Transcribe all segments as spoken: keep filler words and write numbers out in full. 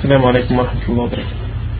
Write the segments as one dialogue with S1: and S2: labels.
S1: السلام عليكم ورحمة الله وبركاته.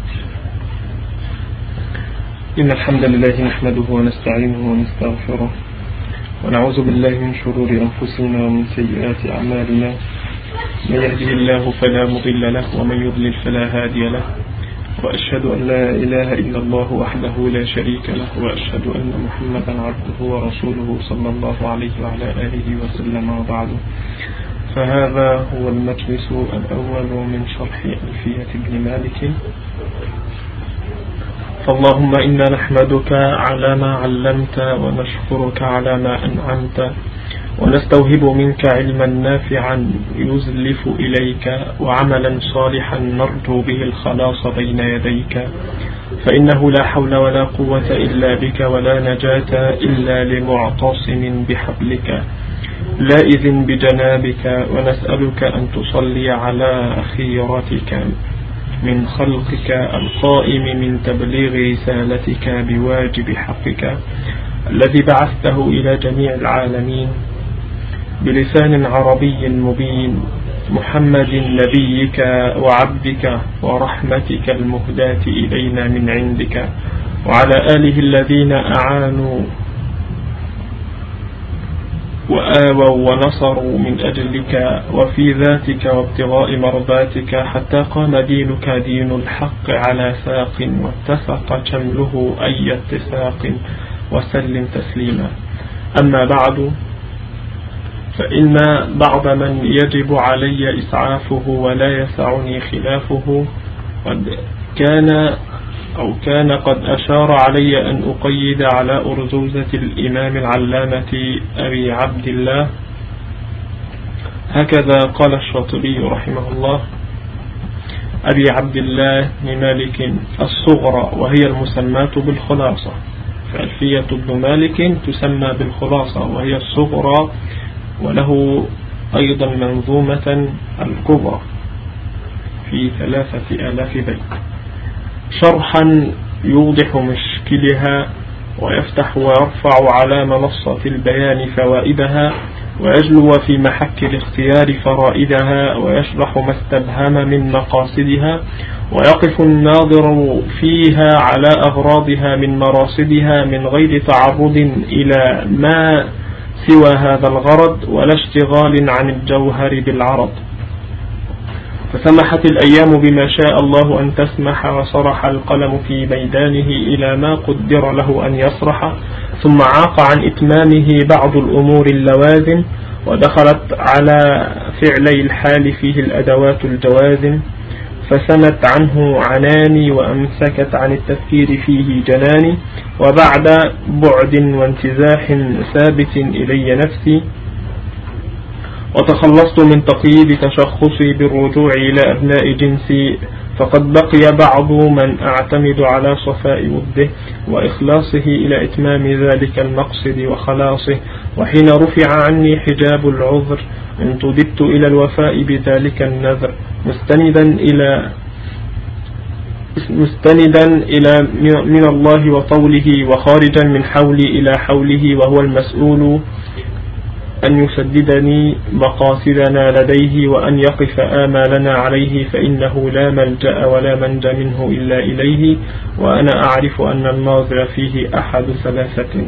S1: إن الحمد لله نحمده ونستعينه ونستغفره ونعوذ بالله من شرور أنفسنا ومن سيئات أعمالنا. من يهده الله فلا مضل له ومن يضلل فلا هادي له، وأشهد أن لا إله إلا الله وحده لا شريك له، وأشهد أن محمدا عبده ورسوله صلى الله عليه وعلى آله وسلم. وبعد، فهذا هو المجلس الأول من شرح ألفية ابن مالك. فاللهم إنا نحمدك على ما علمت ونشكرك على ما أنعمت، ونستوهب منك علما نافعا يزلف إليك وعملا صالحا نرجو به الخلاص بين يديك، فإنه لا حول ولا قوة إلا بك، ولا نجاة إلا لمعتصم بحبلك لائذ بجنابك. ونسألك أن تصلي على خيرتك من خلقك القائم من تبليغ رسالتك بواجب حقك، الذي بعثته إلى جميع العالمين بلسان عربي مبين، محمد نبيك وعبدك ورحمتك المهداة إلينا من عندك، وعلى آله الذين أعانوا وآووا ونصروا من أجلك وفي ذاتك وابتغاء مرضاتك، حتى قام دينك دين الحق على ساق، واتسق شمله أي اتساق، وسلم تسليما. أما بعد، فإن بعض من يجب علي إسعافه ولا يسعني خلافه قد كان أو كان قد أشار علي أن أقيد على أرزوزة الإمام العلامة أبي عبد الله. هكذا قال الشاطبي رحمه الله: أبي عبد الله بن مالك الصغرى، وهي المسماة بالخلاصة. فألفية ابن مالك تسمى بالخلاصة وهي الصغرى، وله أيضا منظومة الكبرى في ثلاثة آلاف بيت، شرحا يوضح مشكلها ويفتح ويرفع على منصة البيان فوائدها، ويجلو في محك الاختيار فرائدها، ويشرح ما استبهم من مقاصدها، ويقف الناظر فيها على أغراضها من مراصدها من غير تعرض إلى ما سوى هذا الغرض، ولا اشتغال عن الجوهر بالعرض. فسمحت الأيام بما شاء الله أن تسمح، وصرح القلم في ميدانه إلى ما قدر له أن يصرح، ثم عاق عن إتمامه بعض الأمور اللوازم، ودخلت على فعلي الحال فيه الأدوات الجوازم، فسنت عنه عناني وأمسكت عن التفكير فيه جناني، وبعد بعد وانتزاح ثابت إلي نفسي، وتخلصت من تقييد تشخصي بالرجوع إلى أبناء جنسي، فقد بقي بعض من أعتمد على صفاء وده وإخلاصه إلى إتمام ذلك المقصد وخلاصه. وحين رفع عني حجاب العذر انتدبت إلى الوفاء بذلك النذر، مستندا إلى مستندا إلى من الله وطوله، وخارجا من حولي إلى حوله، وهو المسؤول أن يسددني مقاصدنا لديه، وأن يقف آمالنا عليه، فإنه لا ملجأ ولا منجى منه إلا إليه، وأنا أعرف أن الناظر فيه أحد ثلاثة: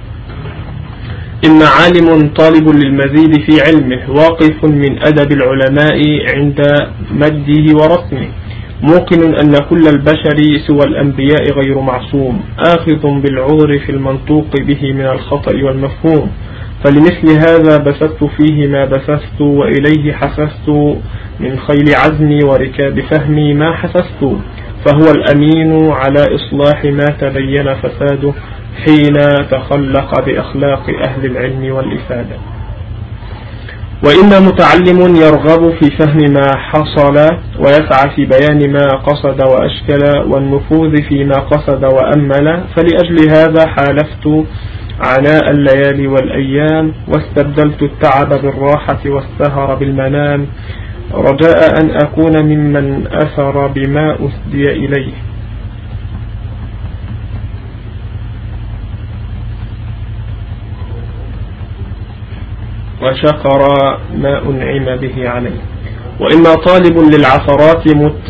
S1: إما عالم طالب للمزيد في علمه، واقف من أدب العلماء عند مده ورسمه، موقن أن كل البشر سوى الأنبياء غير معصوم، آخذ بالعذر في المنطوق به من الخطأ والمفهوم. فلمثل هذا بسطت فيه ما بسست، وإليه حسست من خيل عزمي وركاب فهمي ما حسست، فهو الأمين على إصلاح ما تبين فساده، حين تخلق بأخلاق أهل العلم والإفادة. وإما متعلم يرغب في فهم ما حصل، ويسعى في بيان ما قصد وأشكل، والنفوذ فيما قصد وأمل، فلأجل هذا حالفت عناء الليالي والأيام، واستبدلت التعب بالراحة والسهر بالمنام، رجاء أن أكون ممن أثر بما أسدي إليه. وشكر ما أنعم به عليه. وإما طالب للعثرات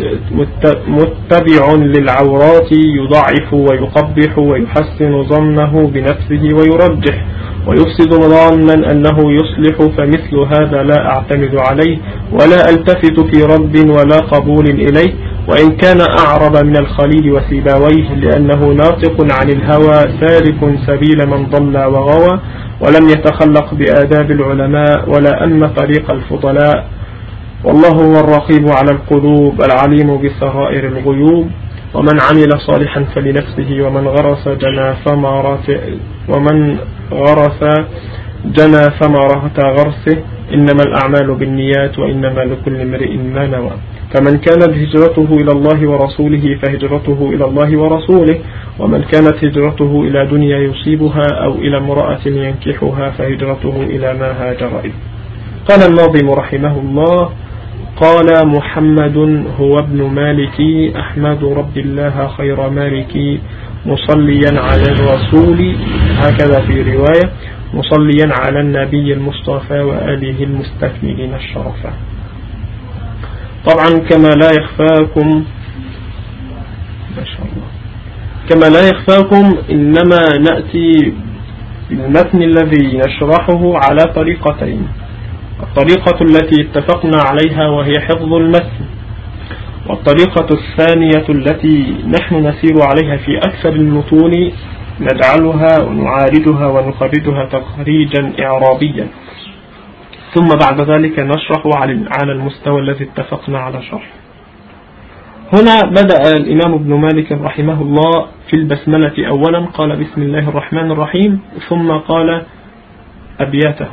S1: متبع للعورات يضعف ويقبح ويحسن ظنه بنفسه ويرجح ويفسد ظانا أنه يصلح، فمثل هذا لا أعتمد عليه ولا ألتفت في رد ولا قبول إليه، وإن كان أعرض من الخليل وسيباويه، لأنه ناطق عن الهوى سالك سبيل من ضل وغوى، ولم يتخلق بآداب العلماء ولا أم طريق الفضلاء. والله هو الرقيب على القلوب العليم بسرائر الغيوب. ومن عمل صالحا فلنفسه ومن غرس جنى ثمرة ومن غرس جنى ثمرة غرسه، إنما الأعمال بالنيات وإنما لكل امرئ ما نوى. فمن كانت هجرته إلى الله ورسوله فهجرته إلى الله ورسوله، ومن كانت هجرته إلى دنيا يصيبها أو إلى امرأة ينكحها فهجرته إلى ما هاجر إليه. قال الناظم رحمه الله: قال محمد هو ابن مالك أحمد رب الله خير مالك، مصليا على الرسول، هكذا في رواية، مصليا على النبي المصطفى وآله المستكملين الشرفة. طبعا كما لا يخفاكم ما شاء الله كما لا يخفاكم إنما نأتي بالمتن الذي نشرحه على طريقتين: الطريقة التي اتفقنا عليها وهي حفظ المتن، والطريقة الثانية التي نحن نسير عليها في أكثر المتون، نجعلها ونعالجها ونخرجها تخريجا إعرابيا، ثم بعد ذلك نشرح على المستوى الذي اتفقنا على شرح. هنا بدأ الإمام ابن مالك رحمه الله في البسملة أولا، قال بسم الله الرحمن الرحيم، ثم قال أبياته.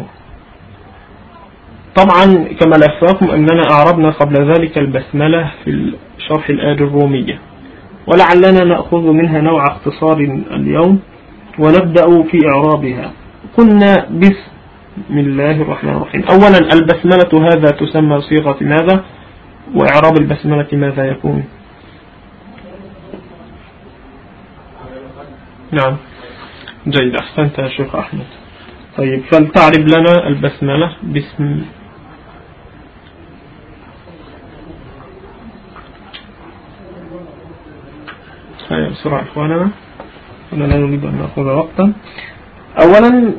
S1: طبعا كما لأفاكم أننا أعربنا قبل ذلك البسملة في شرح الآية الرومية، ولعلنا نأخذ منها نوع اختصار اليوم ونبدأ في إعرابها. قلنا بسم الله الرحمن الرحيم. أولا البسملة هذا تسمى صيغة ماذا؟ وإعراب البسملة ماذا يكون؟ نعم جيد، أحسنت يا شيخ أحمد. طيب فلتعرف لنا البسملة بسم. هيا بسرعة إخواننا، أنا لا نريد أن نأخذ وقتا. أولا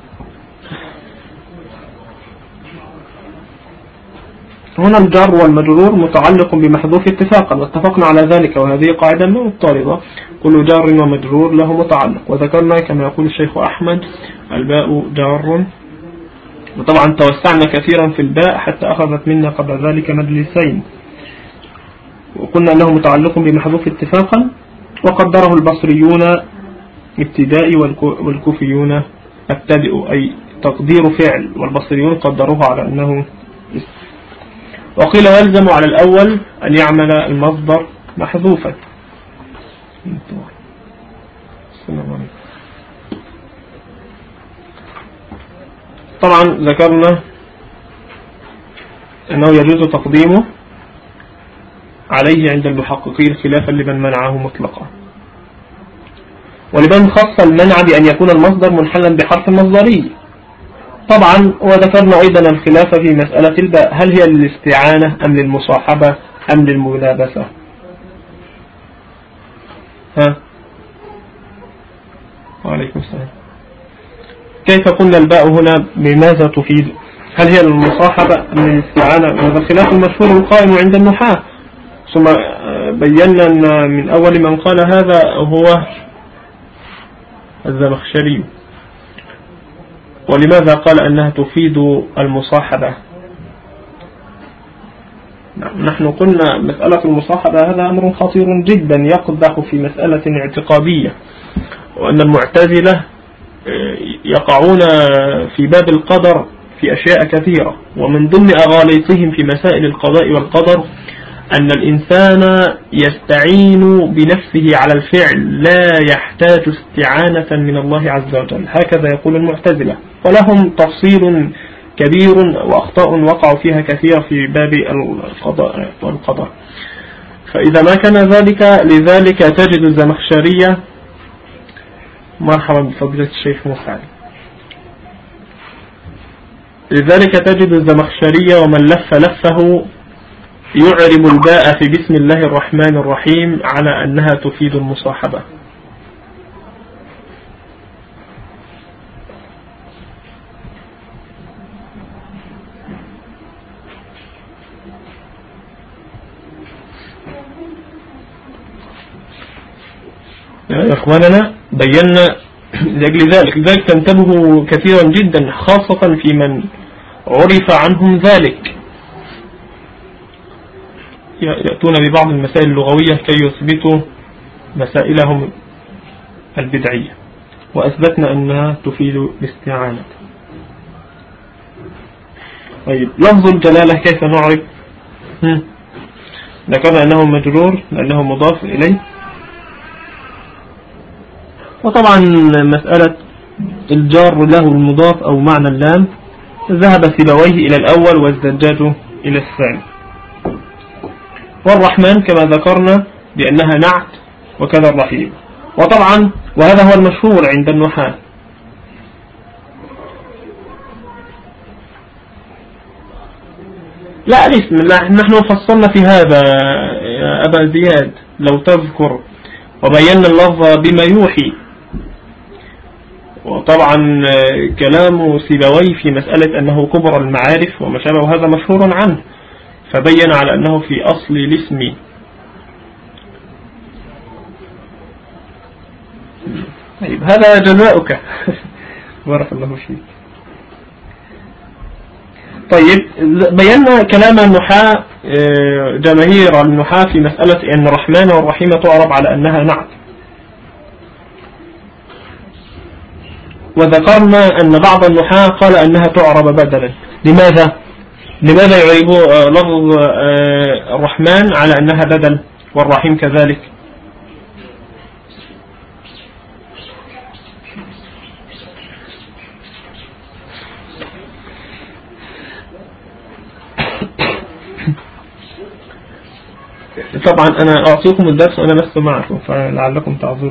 S1: هنا الجر والمجرور متعلق بمحذوف اتفاقا، واتفقنا على ذلك، وهذه قاعدة لا مضطردة، كل جار ومجرور له متعلق. وذكرنا كما يقول الشيخ أحمد: الباء جار. وطبعا توسعنا كثيرا في الباء حتى أخذت منا قبل ذلك مجلسين، وقلنا أنه متعلق بمحذوف اتفاقا، وقدره البصريون ابتدائي والكوفيون ابتدئ، أي تقدير فعل، والبصريون قدروه على أنه اسم. وقيل يلزم على الأول أن يعمل المصدر محذوفا. طبعا ذكرنا أنه يجوز تقديمه عليه عند المحققين خلافا لمن منعه مطلقا، ولمن خص المنع بأن يكون المصدر منحلا بحرف مصدري. طبعا وذكرنا أيضا الخلاف في مسألة الباء، هل هي للاستعانة أم للمصاحبة أم للملابسة؟ ها وعليكم السلام. كيف قلنا الباء هنا بماذا تفيد؟ هل هي للمصاحبة أم للاستعانة؟ هذا الخلاف المشهور القائم عند النحاة، ثم بينا أن من أول من قال هذا هو الزمخشري. ولماذا قال أنها تفيد المصاحبة؟ نحن قلنا مسألة المصاحبة هذا أمر خطير جدا يقدح في مسألة اعتقادية، وأن المعتزلة يقعون في باب القدر في أشياء كثيرة، ومن ضمن أغاليطهم في مسائل القضاء والقدر أن الإنسان يستعين بنفسه على الفعل، لا يحتاج استعانة من الله عز وجل، هكذا يقول المعتزلة، ولهم تفصيل كبير وأخطاء وقعوا فيها كثير في باب القضاء والقدر. فإذا ما كان ذلك، لذلك تجد الزمخشرية، مرحبا بفضيلة الشيخ موسى، لذلك تجد الزمخشرية ومن لف لفه يعرب الباء في بسم الله الرحمن الرحيم على أنها تفيد المصاحبة. يا إخواننا بينا لأجل ذلك لذلك تنتبهوا كثيرا جدا خاصة في من عرف عنهم ذلك، يأتون ببعض المسائل اللغوية كي يثبتوا مسائلهم البدعية، وأثبتنا أنها تفيد الاستعانة. طيب لفظ الجلالة كيف نعرف؟ ذكرنا أنه مجرور لأنه مضاف إليه، وطبعا مسألة الجار له المضاف أو معنى اللام ذهب سيبويه إلى الأول والزجاج إلى الثاني. والرحمن كما ذكرنا بأنها نعت وكذا الرحيم، وطبعا وهذا هو المشهور عند النحاة. لا الاسم، نحن فصلنا في هذا يا أبا زياد لو تذكر، وبينا اللفظ بما يوحي. وطبعا كلام سيبوي في مسألة أنه كبر المعارف وما شابه هذا مشهور عنه، فبين على أنه في أصل الاسم. طيب هذا جزاؤك بارك الله فيك. طيب بينا كلام النحاة جماهير النحاة في مسألة أن الرحمن والرحيم تعرب على أنها نعت، وذكرنا أن بعض النحاة قال أنها تعرب بدلا. لماذا؟ لماذا يعيب لفظ الرحمن على أنها بدل والرحيم كذلك؟ طبعا أنا أعطيكم الدرس وأنا لست معكم فلعلكم تعذرون.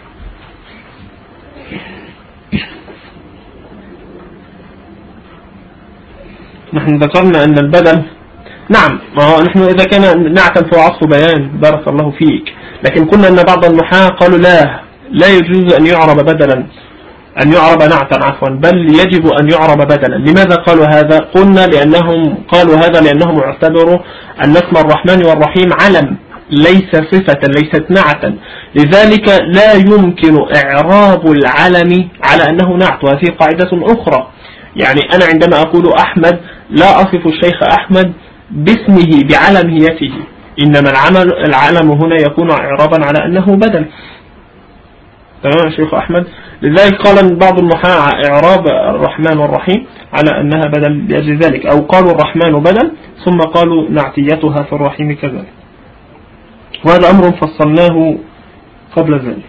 S1: نحن ذكرنا أن البدل نعم، ما هو نحن إذا كان نعتا فهو عطف بيان بارك الله فيك، لكن قلنا أن بعض النحاة قالوا لا لا يجوز أن يعرب بدلا، أن يعرب نعتا عفوا، بل يجب أن يعرب بدلا. لماذا قالوا هذا؟ قلنا لأنهم قالوا هذا لأنهم اعتبروا أن اسم الرحمن والرحيم علم ليس صفة ليست نعتا، لذلك لا يمكن إعراب العلم على أنه نعت، وهذه قاعدة أخرى. يعني أنا عندما أقول أحمد لا أصف الشيخ أحمد باسمه بعلميته، إنما العمل العلم هنا يكون إعرابا على أنه بدل. تمام يا شيخ أحمد؟ لذلك قال بعض النحاة إعراب الرحمن والرحيم على أنها بدل لأجل ذلك، أو قالوا الرحمن بدل ثم قالوا نعتيتها في الرحيم كذلك، وهذا أمر فصلناه قبل ذلك.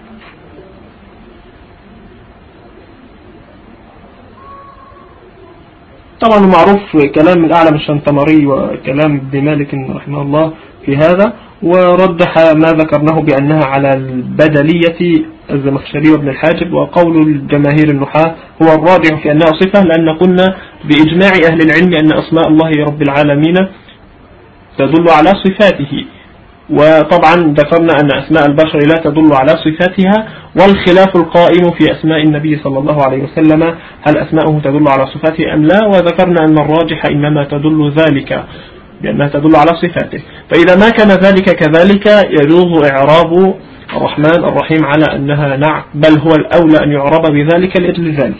S1: طبعا معروف كلام الأعلم الشنتمري وكلام ابن مالك رحمه الله في هذا، ورجح ما ذكرناه بأنها على البدلية الزمخشري وابن الحاجب، وقول الجماهير النحاة هو الراجح في أنها صفة، لأن قلنا بإجماع أهل العلم أن أسماء الله رب العالمين تدل على صفاته، وطبعا ذكرنا أن أسماء البشر لا تدل على صفاتها، والخلاف القائم في أسماء النبي صلى الله عليه وسلم هل أسماءه تدل على صفاته أم لا، وذكرنا أن الراجح إنما تدل ذلك بأنها تدل على صفاته. فإذا ما كان ذلك كذلك يجوز إعراب الرحمن الرحيم على أنها نعت، بل هو الأولى أن يعرب بذلك لأجل ذلك.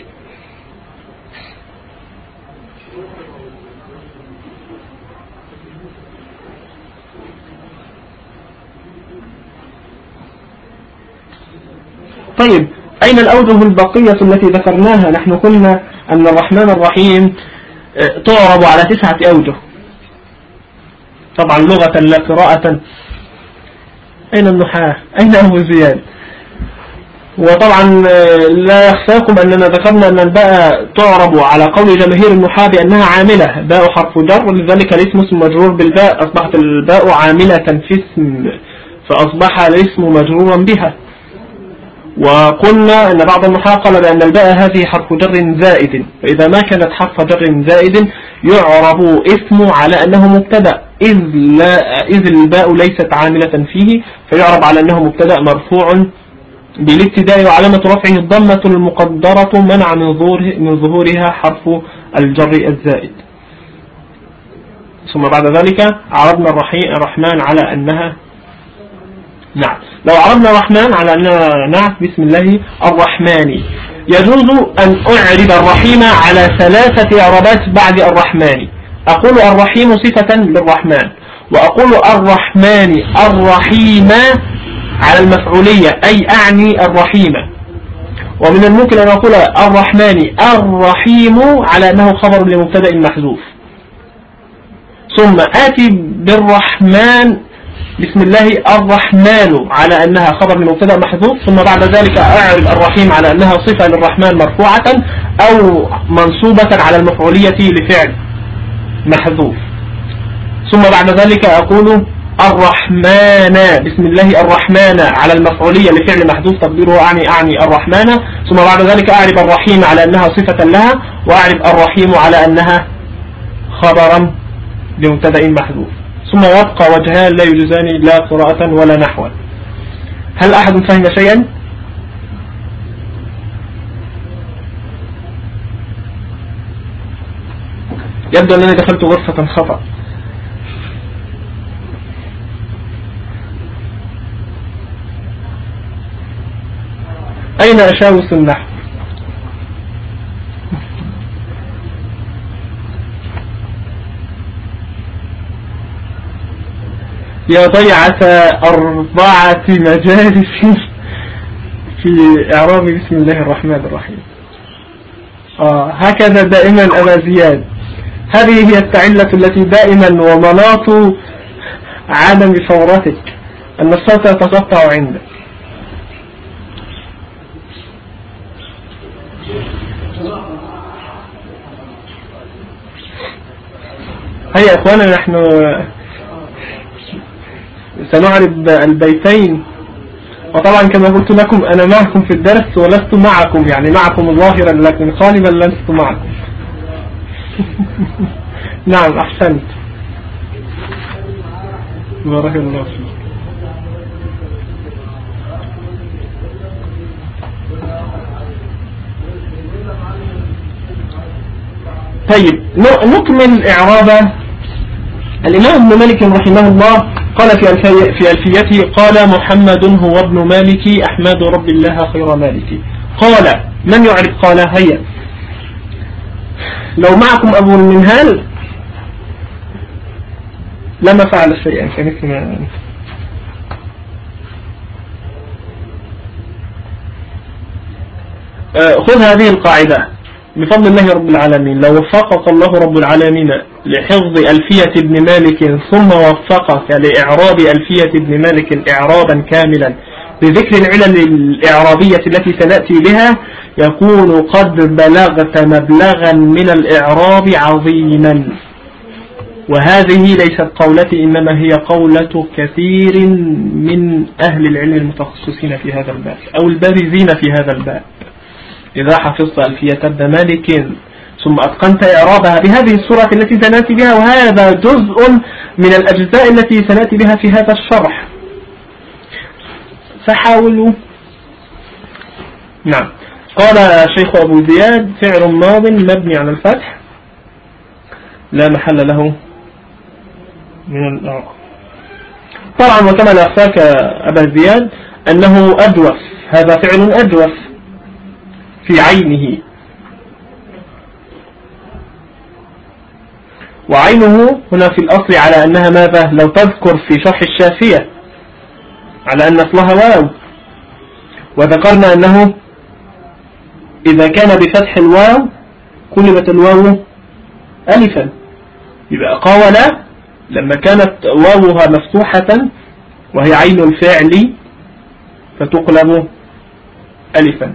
S1: طيب أين الأوجه البقية التي ذكرناها؟ نحن قلنا أن الرحمن الرحيم تعرب على تسعة أوجه، طبعا لغة لا قراءة. أين النحاة؟ أين أبو زياد؟ وطبعا لا يخفاكم أننا ذكرنا أن الباء تعرب على قول جماهير النحاة بأنها عاملة، باء حرف جر، ولذلك الاسم اسم مجرور بالباء، أصبحت الباء عاملة في اسم فأصبح الاسم مجرورا بها. وقلنا أن بعض النحاة قال بأن الباء هذه حرف جر زائد، فإذا ما كانت حرف جر زائد يعرب اسم على أنه مبتدأ، إذ, لا إذ الباء ليست عاملة فيه، فيعرب على أنه مبتدأ مرفوع بالابتداء وعلامة رفعه الضمة المقدرة منع من, من ظهورها حرف الجر الزائد. ثم بعد ذلك عرضنا الرحمن على أنها نعت. لو عرضنا الرحمن على أنها نعت بسم الله الرحمن، يجوز أن أعرب الرحيم على ثلاثة إعرابات بعد الرحمن. أقول الرحيم صفة للرحمن، وأقول الرحمن الرحيم على المفعولية أي أعني الرحيم. ومن الممكن أن أقول الرحمن الرحيم على أنه خبر لمبتدأ محذوف، ثم آتي بالرحمن بسم الله الرحمن على أنها خبر لمبتدأ محذوف، ثم بعد ذلك أعرب الرحيم على أنها صفة للرحمن مرفوعة أو منصوبة على المفعولية لفعل محذوف، ثم بعد ذلك أقول الرحمن بسم الله الرحمن على المفعولية لفعل محذوف تقديره أعني أعني الرحمن، ثم بعد ذلك أعرب الرحيم على أنها صفة لها، وأعرب الرحيم على أنها خبرا لمبتدأ محذوف، ثم يبقى وجهان لا يجوزان لا قراءة ولا نحوا. هل أحد فهم شيئا؟ يبدو أنني دخلت غرفة خطأ. أين أشاوس النحو؟ يا ضيعة أربعة مجالس في إعراب بسم الله الرحمن الرحيم. آه هكذا دائما أبا زياد، هذه هي التعلة التي دائما ومناط عدم فورتك أن الصوت يتقطع عندك. هيا أخوانا، نحن سنعرب البيتين، وطبعا كما قلت لكم أنا معكم في الدرس ولست معكم، يعني معكم ظاهرا لكن غالبا لست معكم. نعم أحسنت، بارك الله فيك. طيب نكمل إعراب الإمام ابن مالك رحمه الله. قال في في ألفيته قال محمد هو ابن مالك أحمد رب الله خير مالك. قال من يعرف قال؟ هيا لو معكم أبو المنهال لما فعل شيئا كمثل ما خذ هذه القاعدة بفضل الله رب العالمين. لو وفقك الله رب العالمين لحفظ ألفية ابن مالك ثم وفقك لإعراب ألفية ابن مالك إعرابا كاملا بذكر العلل الإعرابية التي سنأتي بها، يكون قد بلغت مبلغا من الإعراب عظيما. وهذه ليست قولتي، إنما هي قولة كثير من أهل العلم المتخصصين في هذا الباب أو البارزين في هذا الباب. إذا حفظت ألفية ابن مالك ثم أتقنت إعرابها بهذه الصورة التي سنأتي بها، وهذا جزء من الأجزاء التي سنأتي بها في هذا الشرح، فحاولوا. نعم. قال شيخ أبو زياد فعل ماض مبني على الفتح لا محل له من الإعراب. طبعا وكما لا يخفاك أبا زياد أنه أجوف، هذا فعل أجوف في عينه، وعينه هنا في الأصل على أنها ماذا؟ لو تذكر في شرح الشافية على أن أصلها واو، وذكرنا أنه إذا كان بفتح الواو قلبت الواو ألفا، يبقى قاول لما كانت واوها مفتوحة وهي عين الفعل فتقلب ألفا.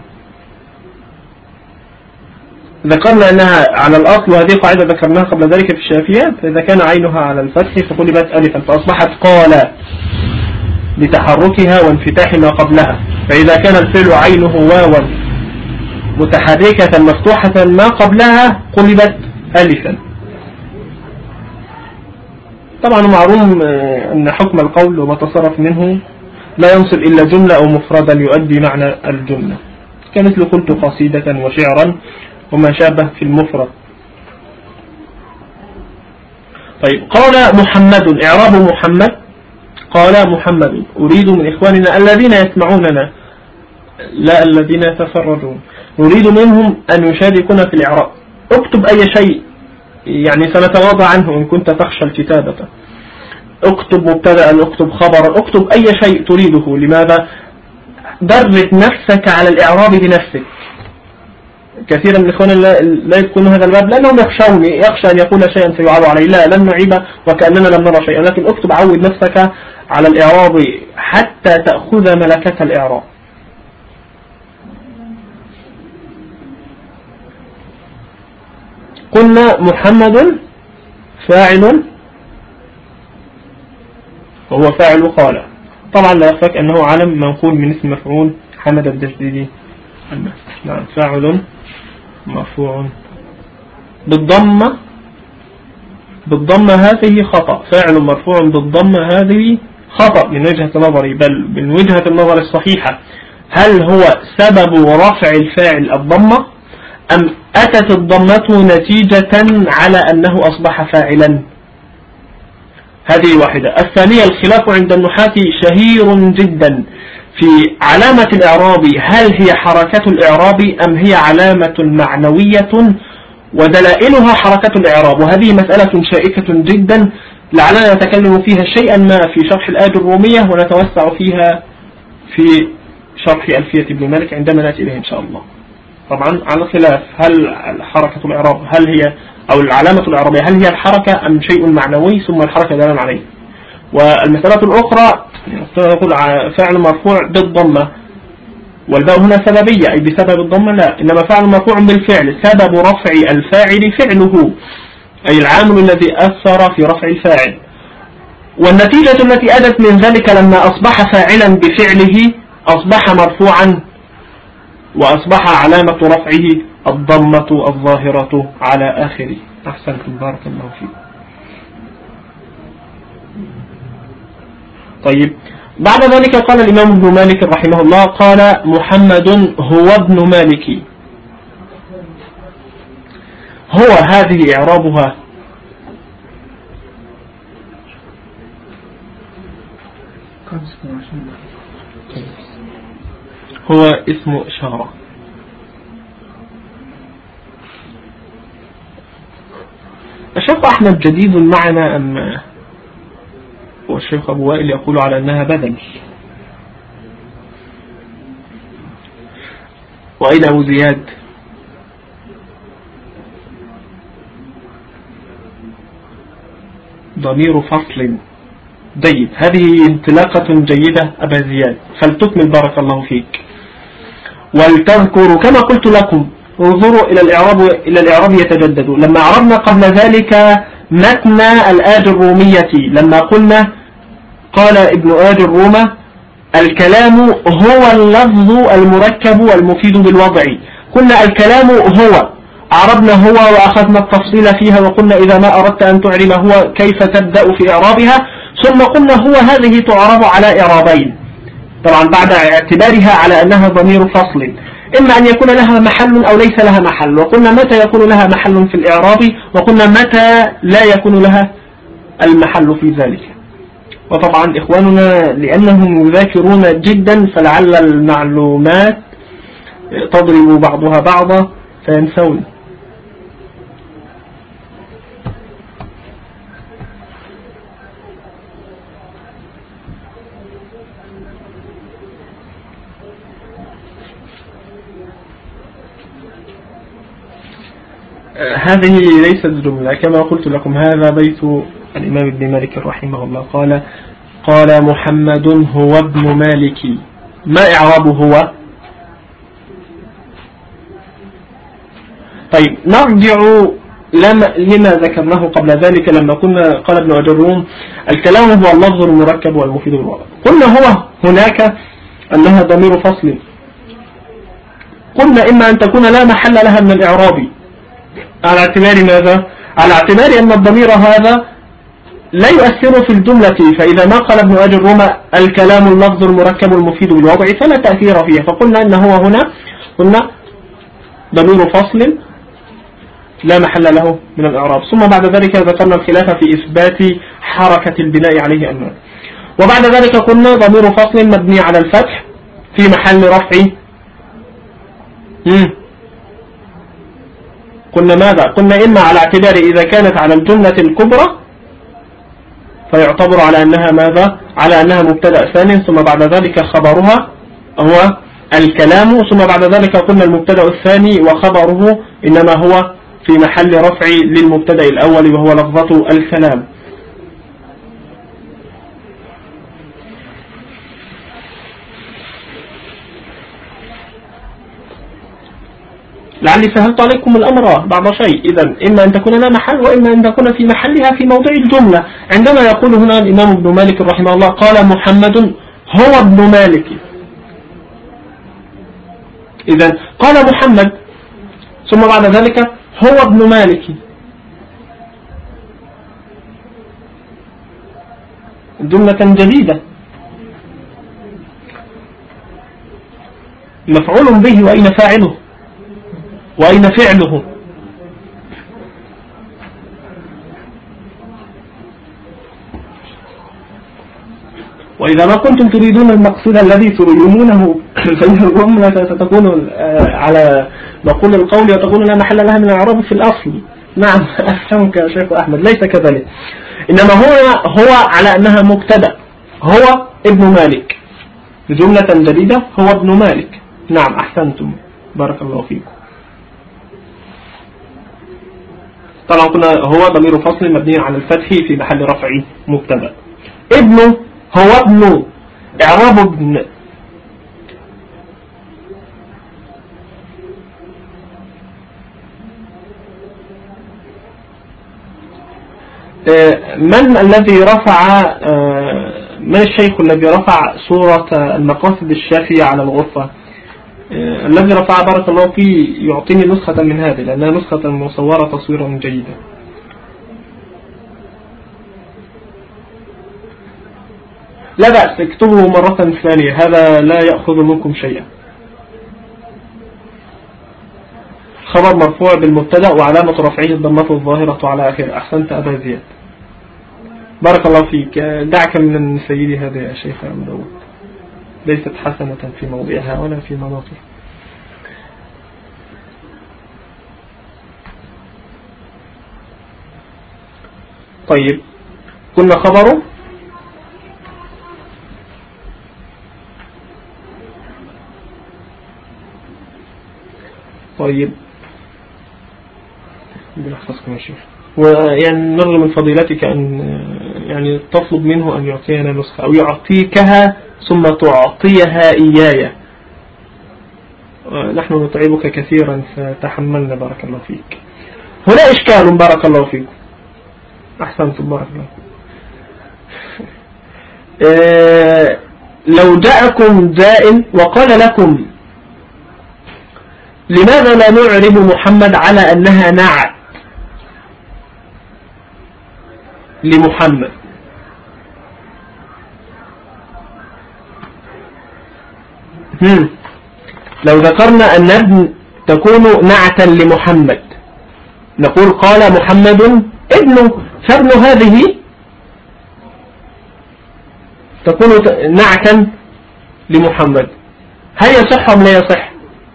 S1: ذكرنا أنها على الأصل، وهذه قاعدة ذكرناها قبل ذلك في الشافية، فإذا كان عينها على الفتح فقلبت ألفا فأصبحت قال لتحركها وانفتاح ما قبلها. فإذا كان الفعل عينه واوا متحركة مفتوحة ما قبلها قلبت ألفا. طبعا معلوم أن حكم القول وما تصرف منه لا ينصب إلا جملة أو مفردا يؤدي معنى الجملة، كمثل قلت قصيدة وشعرا وما شابه في المفرد. طيب قال محمد، إعراب محمد، قال محمد أريد من إخواننا الذين يسمعوننا لا الذين يتفرجون، نريد منهم أن يشاركونا في الإعراب. اكتب أي شيء يعني سنتغاضى عنه إن كنت تخشى الكتابة، اكتب مبتدأ، اكتب خبرا، اكتب أي شيء تريده. لماذا؟ درب نفسك على الإعراب بنفسك. كثيرا من إخواننا لا يدخلون هذا الباب لأنهم يخشون يخشى أن يقول شيئا سيعاب عليه، لا لن نعيب وكأننا لم نرى شيئا، لكن اكتب عود نفسك على الإعراب حتى تأخذ ملكة الإعراب. قلنا محمد فاعل وهو فاعل قال، طبعا لا يخفاك أنه علم منقول من اسم مفعول حمد التجديدي. نعم فاعل مرفوع بالضمة، بالضمة هذه خطأ، فاعل مرفوع بالضمة هذه خطأ من وجهة نظري، بل من وجهة النظر الصحيحة. هل هو سبب رفع الفاعل الضمة أم أتت الضمة نتيجة على أنه أصبح فاعلا؟ هذه واحدة. الثانية الخلاف عند النحاة شهير جدا في علامة الإعراب، هل هي حركة الإعراب أم هي علامة معنوية ودلائلها حركة الإعراب، وهذه مسألة شائكة جدا لعلنا نتكلم فيها شيئا ما في شرح الآية الرومية ونتوسع فيها في شرح ألفية ابن مالك عندما نأتي إليه إن شاء الله. طبعا على خلاف هل حركة الإعراب هل هي أو العلامة الإعرابية هل هي الحركة أم شيء معنوي ثم الحركة دلالة عليه. والمسألة الأخرى نقول فعل مرفوع بالضمة، والباء هنا سببية أي بسبب الضمة، لا إنما فعل مرفوع بالفعل، سبب رفع الفاعل فعله أي العامل الذي أثر في رفع الفاعل، والنتيجة التي أدت من ذلك لما أصبح فاعلا بفعله أصبح مرفوعا وأصبح علامة رفعه الضمة الظاهرة على آخره. أحسنتم بارك الله فيكم. طيب بعد ذلك قال الإمام ابن مالك رحمه الله قال محمد هو ابن مالك. هو هذه إعرابها هو اسم إشارة. الشيخ أحمد جديد معنا أم والشيخ أبو وائل يقول على أنها بدل؟ وأين أبو زياد؟ ضمير فصل. جيد، هذه انطلاقة جيدة أبا زياد، فلتكمل بارك الله فيك. ولتذكروا كما قلت لكم انظروا إلى الإعراب إلى الإعراب يتجدد. لما عرضنا قبل ذلك متن الآج الرومية لما قلنا قال ابن آج الرومة الكلام هو اللفظ المركب المفيد بالوضع. قلنا الكلام هو، عربنا هو وأخذنا التفصيل فيها وقلنا إذا ما أردت أن تعلم هو كيف تبدأ في إعرابها، ثم قلنا هو هذه تعرب على إعرابين طبعا بعد اعتبارها على أنها ضمير فصل، إما أن يكون لها محل أو ليس لها محل، وقلنا متى يكون لها محل في الإعراب وقلنا متى لا يكون لها المحل في ذلك. وطبعا إخواننا لأنهم يذاكرون جدا فلعل المعلومات تضرب بعضها بعضا فينسون. هذه ليست جملة كما قلت لكم، هذا بيت الإمام ابن مالك رحمه الله. قال قال محمد هو ابن مالك. ما إعرابه هو؟ طيب نرجع لما ذكرناه قبل ذلك لما كنا قال ابن أجروم الكلام هو اللفظ المركب والمفيد بالوضع. قلنا هو هناك أنها ضمير فصل، قلنا إما أن تكون لا محل لها من الإعراب على اعتبار ماذا؟ على اعتبار أن الضمير هذا لا يؤثر في الجملة، فإذا ما قال ابن أبي الرومة الكلام اللفظ المركب المفيد بالوضع فلا تأثير فيه، فقلنا أنه هو هنا قلنا ضمير فصل لا محل له من الإعراب. ثم بعد ذلك ذكرنا الخلاف في إثبات حركة البناء عليه أم لا. وبعد ذلك قلنا ضمير فصل مبني على الفتح في محل رفع. قلنا ماذا؟ قلنا إما على اعتبار إذا كانت على الجملة الكبرى فيعتبر على أنها ماذا؟ على أنها مبتدأ ثاني، ثم بعد ذلك خبرها هو الكلام، ثم بعد ذلك قلنا المبتدأ الثاني وخبره إنما هو في محل رفع للمبتدأ الأول وهو لفظة الكلام. لعلي سهلت عليكم الأمر بعض شيء. إذن إما أن تكون لا محل وإما أن تكون في محلها في موضع الجملة. عندما يقول هنا الإمام ابن مالك رحمه الله قال محمد هو ابن مالك، إذن قال محمد ثم بعد ذلك هو ابن مالك، جملة جديدة مفعول به وأين فاعله وأين فعله. وإذا ما كنتم تريدون المقصود الذي تريدونه فإن الجملة ستكون على مقول القول وتكون لا محل لها من الإعراب في الأصل. نعم أفهمك يا شيخ أحمد، ليس كذلك، إنما هو هو على أنها مبتدأ، هو ابن مالك، جملة جديدة هو ابن مالك. نعم أحسنتم بارك الله فيكم. طبعا قلنا هو ضمير فصل مبني على الفتح في محل رفع مبتدأ. ابن هو ابن، إعراب ابن من الذي رفع من الشيخ الذي رفع صورة المقاصد الشافية على الغرفة؟ الذي رفع بارك الله فيه يعطيني نسخة من هذه لأنها نسخة مصورة تصويرا جيدا. لا بأس اكتبه مرة ثانية، هذا لا يأخذ منكم شيئا. خبر مرفوع بالمبتدأ وعلامة رفعه الضمة الظاهرة على آخر. أحسنت أبا زياد بارك الله فيك. دعك من سيدي هذا يا شيخ أبو داود، ليست حسنة في موضعها ولا في مناطق. طيب كنا خبره طيب بنحفظكم يا شيخ، ويعني نرجو من فضيلتك أن يعني تطلب منه أن يعطينا نسخة أو يعطيكها ثم تعطيها إياي. نحن نتعبك كثيرا فتحملنا بارك الله فيك. هنا إشكال بارك الله فيكم. أحسنتم بارك الله. إيه لو جاءكم جاء وقال لكم لماذا لا نعرب محمد على أنها نعت لمحمد؟ هم. لو ذكرنا أن ابن تكون نعتا لمحمد نقول قال محمد ابنه، فابن هذه تكون نعتا لمحمد. هل يصح أم لا يصح؟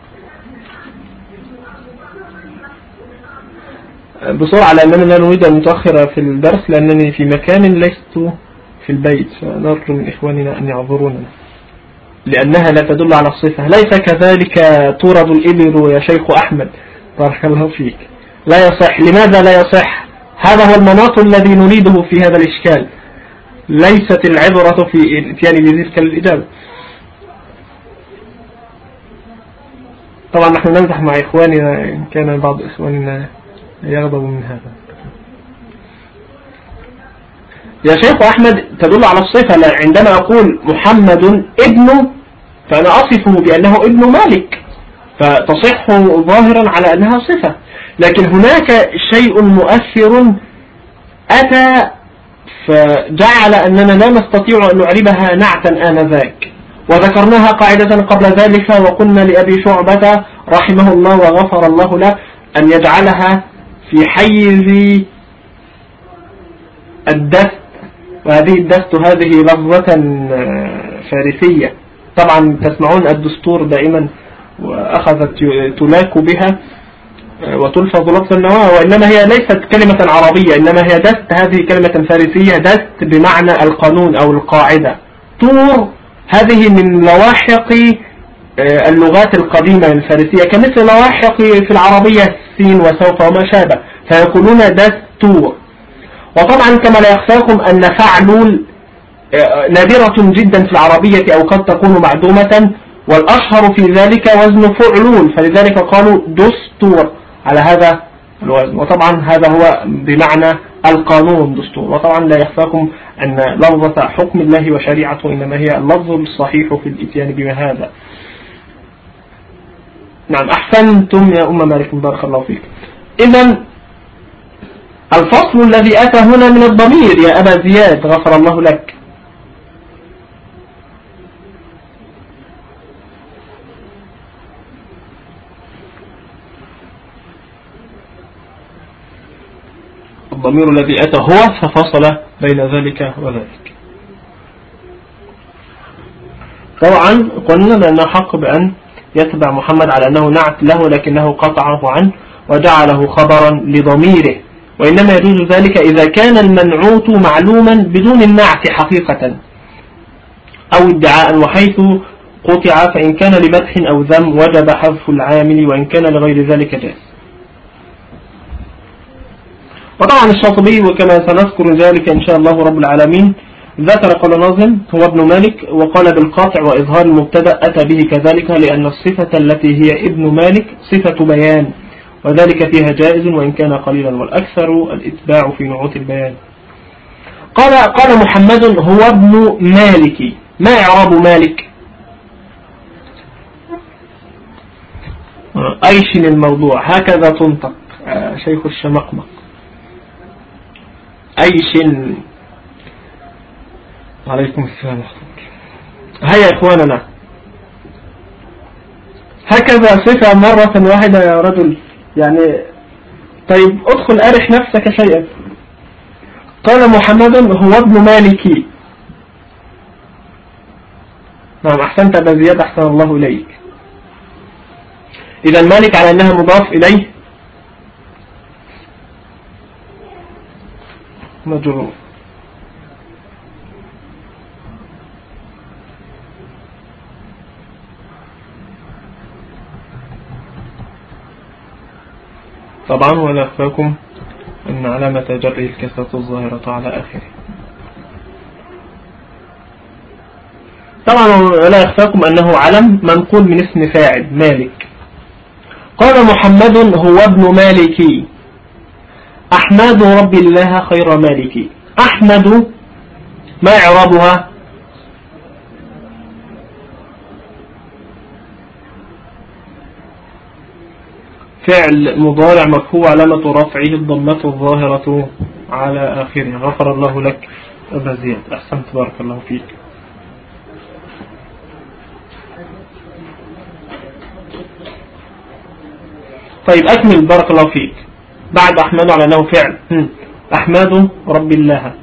S1: بسرعة لأننا لا نريد أن نتأخر في الدرس لأنني في مكان ليست في البيت، فنرجو من إخواننا أن يعذرونا لأنها لا تدل على الصفة. ليس كذلك تورد الإبل يا شيخ أحمد بارك الله فيك، لا يصح. لماذا لا يصح؟ هذا هو المناط الذي نريده في هذا الإشكال، ليست العبرة في الاتيان بذلك الإجابة. طبعا نحن نمزح مع إخواننا إن كان بعض إخواننا يغضب من هذا. يا شيخ أحمد تدل على الصفة، عندما أقول محمد ابن فأنا أصفه بأنه ابن مالك فتصح ظاهرا على أنها صفة، لكن هناك شيء مؤثر أتى فجعل أننا لا نستطيع أن نعربها نعتا آنذاك. وذكرناها قاعدة قبل ذلك، وقلنا لأبي شعبة رحمه الله وغفر الله له أن يجعلها في حيز الدست، وهذه الدست هذه لفظة فارسية. طبعا تسمعون الدستور دائما وأخذت تلاك بها وتلفظ لفظ النواة، وإنما هي ليست كلمة عربية، إنما هي دست، هذه كلمة فارسية، دست بمعنى القانون أو القاعدة. طور هذه من لواحق اللغات القديمة الفارسية، كمثل لواحق في العربية السين وسوف وما شابه، فيقولون دستور. وطبعا كما لا يخفاكم أن فعلول نادرة جدا في العربية، أو قد تكون معدومة، والأشهر في ذلك وزن فعلول، فلذلك قالوا دستور على هذا الوزن. وطبعا هذا هو بمعنى القانون دستور. وطبعا لا يخفاكم أن لفظة حكم الله وشريعته إنما هي اللفظ الصحيح في الإتيان بهذا. نعم، أحسنتم يا أم مالك، بارك الله فيك. إذن الفصل الذي أتى هنا من الضمير يا أبا زياد غفر الله لك. الضمير الذي أتى هو، ففصل بين ذلك وذلك. طبعا قلنا بأنه حق بأن يتبع محمد على أنه نعت له، لكنه قطعه عنه وجعله خبرا لضميره، وإنما يجوز ذلك إذا كان المنعوت معلوما بدون النعت حقيقة أو ادعاء، وحيث قطع فإن كان لمدح أو ذم وجب حذف العامل، وإن كان لغير ذلك جاز. وطبعا الشاطبي وكما سنذكر ذلك إن شاء الله رب العالمين ذكر قول ناظم هو ابن مالك، وقال بالقاطع وإظهار المبتدأ أتى به كذلك، لأن الصفة التي هي ابن مالك صفة بيان، وذلك فيها جائز وإن كان قليلا، والأكثر الإتباع في نعوت البيان. قال قال محمد هو ابن مالك. ما إعراب مالك؟ أيش الموضوع، هكذا تنطق شيخ الشمقمق. أيش. عليكم السلام ورحمة الله. هيا إخواننا، هكذا صفة مرة واحدة يا رجل يعني. طيب ادخل أرح نفسك شيئا. قال محمد هو ابن مالكي. نعم أحسنت أبا زياد، أحسن الله إليك. إذا مالك على أنها مضاف إليه مجرور. طبعا ولا أخفاكم أن علامة جره الكسرة الظاهرة على آخره. طبعا ولا أخفاكم أنه علم منقول من اسم فاعل مالك. قال محمد هو ابن مالكي. أحمد ربي الله خير مالكي. أحمد ما إعرابها؟ فعل مضارع مرفوع علامة رفعه الضمة الظاهرة على آخره. غفر الله لك أبا زياد، أحسنت بارك الله فيك. طيب أكمل بارك الله فيك. بعد أحمد على أنه فعل، أحمد رب الله.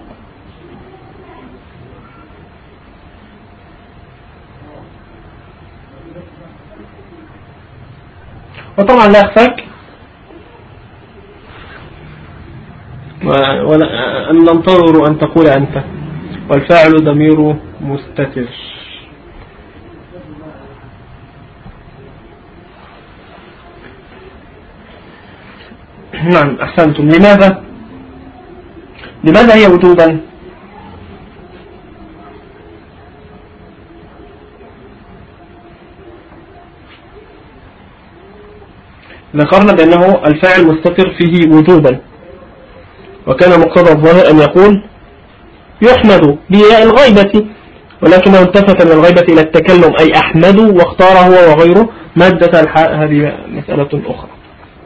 S1: وطبعا لا أخفاك أن ننتظر أن تقول أنت، والفاعل ضمير مستتر. نعم أحسنتم. لماذا لماذا هي وجوبا؟ ذكرنا بأنه الفاعل مستتر فيه وجوبا، وكان مقتضى الظاهر أن يقول يحمد بياء الغيبة، ولكنه التفت من الغيبة إلى التكلم أي أحمد، واختار هو وغيره مادة الحاء. هذه مسألة أخرى.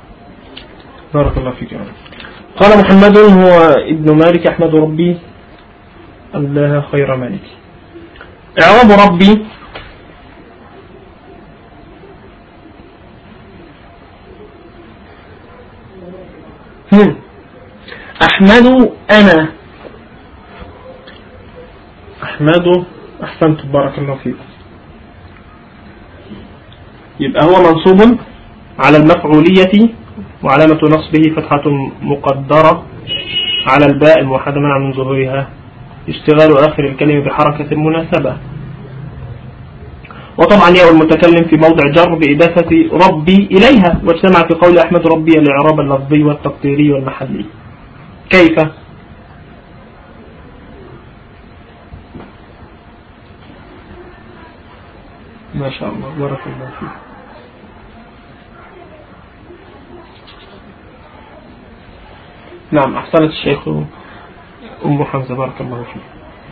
S1: بارك الله فيك. قال محمد هو ابن مالك أحمد ربي الله خير مالك. إعراب ربي هم. أحمد أنا أحمد أحسنت بارك الله فيك. يبقى هو منصوب على المفعولية وعلامة نصبه فتحة مقدرة على الباء الموحدة منع من ظهورها اشتغال آخر الكلمة بحركة المناسبة. وطبعا ياء المتكلم في موضع جر بإضافة ربي إليها، واجتمع في قول أحمد ربي الإعراب اللفظي والتقديري والمحلي. كيف؟ ما شاء الله بارك الله فيك. نعم أحسنت الشيخ أم حمزة بارك الله فيك.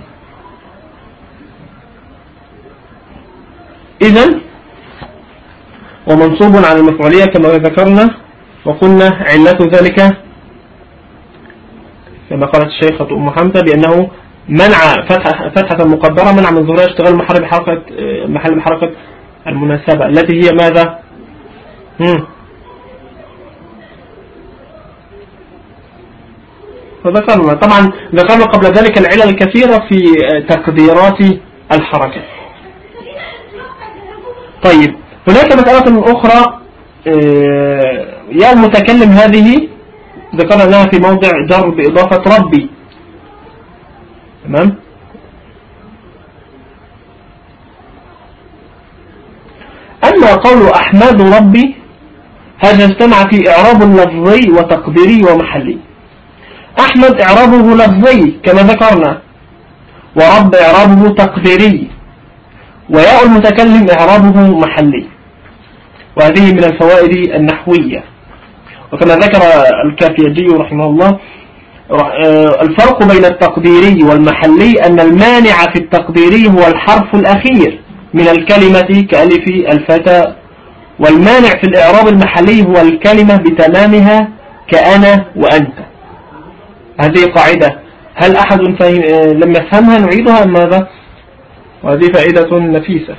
S1: إذن ومنصوب على المفعولية كما ذكرنا، وقلنا علة ذلك كما قالت الشيخة أم حمزة بأنه منع فتحة, فتحة مقدرة منع من ظهورها اشتغال محل بحركة محل بحركة المناسبة التي هي ماذا؟ هم. فذكرنا طبعا ذكرنا قبل ذلك العلل الكثيرة في تقديرات الحركة. طيب هناك مسألة أخرى، يا المتكلم هذه ذكرنا أنها في موضع جر بإضافة ربي، تمام؟ أما قول أحمد ربي هذا اجتمع في إعراب لفظي وتقديري ومحلي. أحمد إعرابه لفظي كما ذكرنا، ورب إعرابه تقديري، وياء المتكلم إعرابه محلي. وهذه من الفوائد النحوية. وكما ذكر الكافيجي رحمه الله الفرق بين التقديري والمحلي أن المانع في التقديري هو الحرف الأخير من الكلمة كألف الفتى، والمانع في الإعراب المحلي هو الكلمة بتمامها كأنا وأنت. هذه قاعدة، هل أحد فهم لم يفهمها نعيدها أم ماذا؟ وهذه فائدة نفيسة.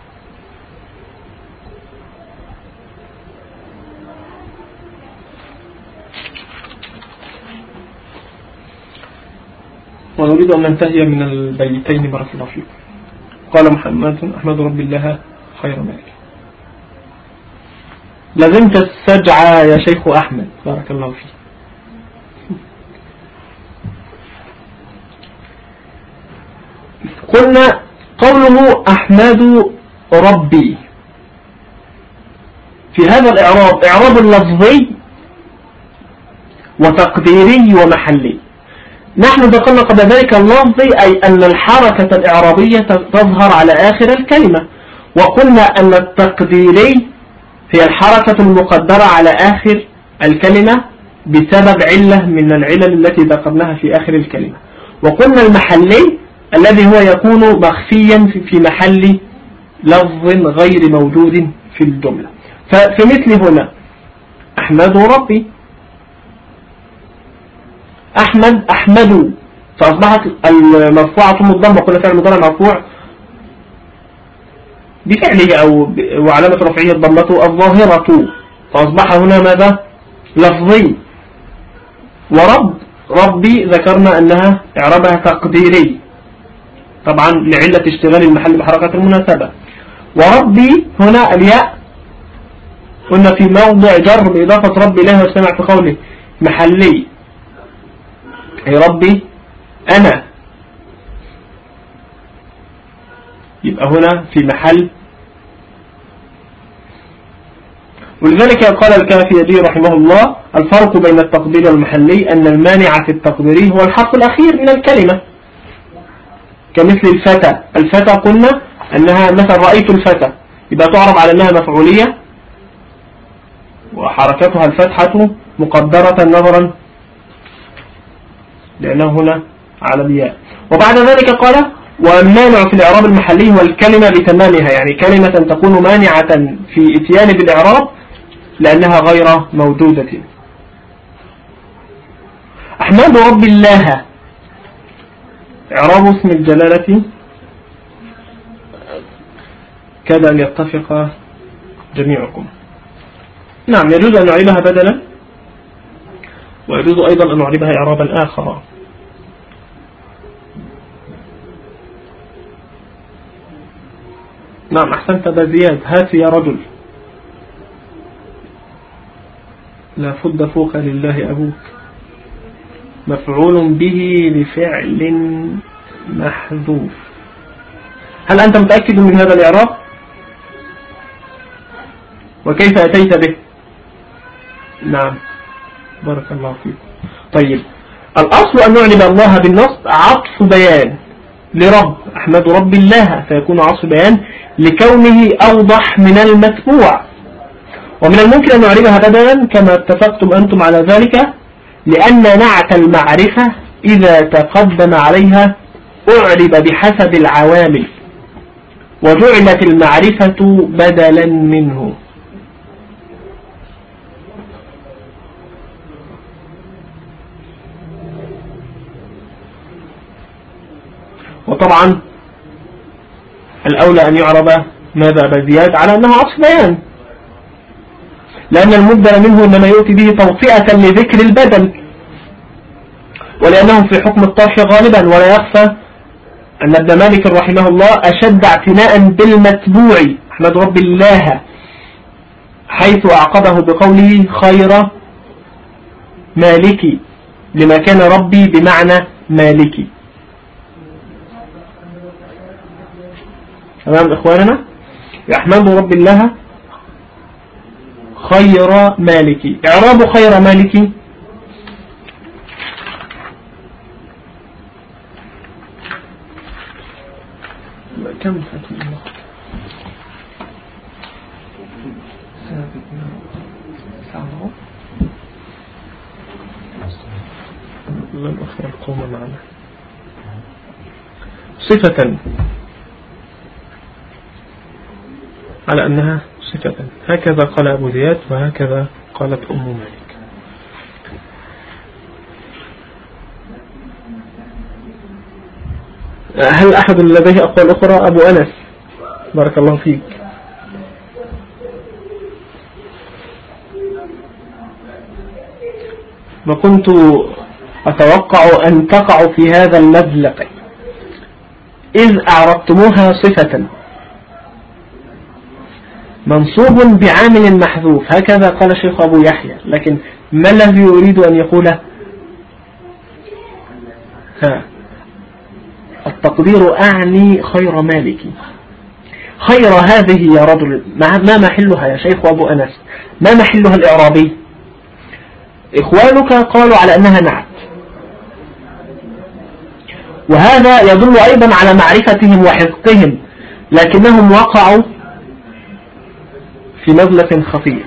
S1: ونريد أن ننتهي من البيتين بارك الله فيكم. قال محمد أحمد رب الله خير مالك. لازمت السجع يا شيخ أحمد بارك الله فيك. قلنا قوله أحمد ربي في هذا الإعراب إعراب لفظي وتقديري ومحلي. نحن ذكرنا قبل ذلك اللفظي أي أن الحركة الإعرابية تظهر على آخر الكلمة، وقلنا أن التقديري هي الحركة المقدرة على آخر الكلمة بسبب علة من العلل التي ذكرناها في آخر الكلمة. وقلنا المحلي الذي هو يكون مخفيا في محل لفظ غير موجود في الجملة. ففي مثل هنا أحمد ربي، أحمد أحمد فأصبحت المرفوعة مضمة، وقلنا فعل مضارع مرفوع بفعله أو وعلامة رفعه ضمته الظاهرة، فأصبح هنا ماذا؟ لفظي. ورب ربي ذكرنا أنها إعرابها تقديري طبعا لعلة اشتغال المحل بحركة المناسبة. وربي هنا الياء قلنا في موضع جر بإضافة ربي له، واجتمع في قوله محلي أي ربي أنا، يبقى هنا في محل. ولذلك قال الكافيجي رحمه الله الفرق بين التقدير والمحلي أن المانع في التقديري هو الحرف الأخير من الكلمة، كمثل الفتى. الفتى قلنا أنها مثل رأيت الفتى، يبقى تعرف على أنها مفعولية وحركتها الفتحة مقدرة نظرا لأنه هنا على الياء. وبعد ذلك قال والمانع في الإعراب المحلي هو الكلمة بتمامها، يعني كلمة تكون مانعة في إتيان بالإعراب لأنها غير موجودة. أحمد رب الله إعراب اسم الجلالة كاد أن يتفق جميعكم. نعم، يجوز أن نعربها بدلا، ويجوز أيضا أن نعربها إعرابا آخر. نعم، أحسنت أبا زياد. هات يا رجل. لا فد فوق لله أبوك. مفعول به لفعل محذوف. هل أنت متأكد من هذا الإعراب؟ وكيف أتيت به؟ نعم، بارك الله فيك. طيب، الأصل أن نعلم الله بالنصب عطف بيان لرب، أحمد رب الله، فيكون عطف بيان لكونه أوضح من المتبوع. ومن الممكن أن نعربها بدلا كما اتفقتم أنتم على ذلك، لأن نعت المعرفة إذا تقدم عليها أعرب بحسب العوامل، وجعلت المعرفة بدلا منه. وطبعا الأولى أن يعرب ماذا أبا زياد على أنه عطف بيان، لأن المبدل منه إنما يؤتي به توطئة لذكر البدل، ولأنه في حكم الطرح غالبا. ولا يخفى أن ابن مالك رحمه الله أشد اعتناء بالمتبوع أحمد رب الله، حيث أعقبه بقوله خير مالكي، لما كان ربي بمعنى مالكي. تمام إخواننا؟ أحمد رب الله خير مالكي. إعراب خير مالكي كم فتح الله لن أخبر القوم معنا صفة على أنها صفة. هكذا قال أبو زياد وهكذا قالت أم مالك. هل أحد لديه أقوال أخرى؟ أبو أنس بارك الله فيك. وكنت أتوقع أن تقع في هذا المزلق إذ أعربتموها صفة منصوب بعامل محذوف، هكذا قال الشيخ أبو يحيى. لكن ما الذي يريد أن يقوله؟ ها، التقدير أعني خير مالكي. خير هذه يا رجل ما محلها يا شيخ أبو أنس؟ ما محلها الإعرابي؟ إخوانك قالوا على أنها نعت، وهذا يدل أيضا على معرفتهم وحفظهم، لكنهم وقعوا في مزلق خطير.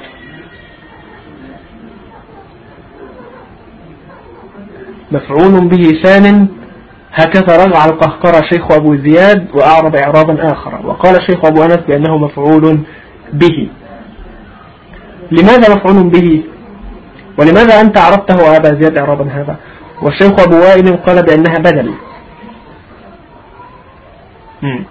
S1: مفعول به ثان، هكذا رجع القهقرة شيخ أبو زياد وأعرب إعرابا آخر، وقال الشيخ أبو أنس بأنه مفعول به. لماذا مفعول به؟ ولماذا أنت عربته أبا زياد إعرابا هذا؟ والشيخ أبو وائل قال بأنها بدل. مم.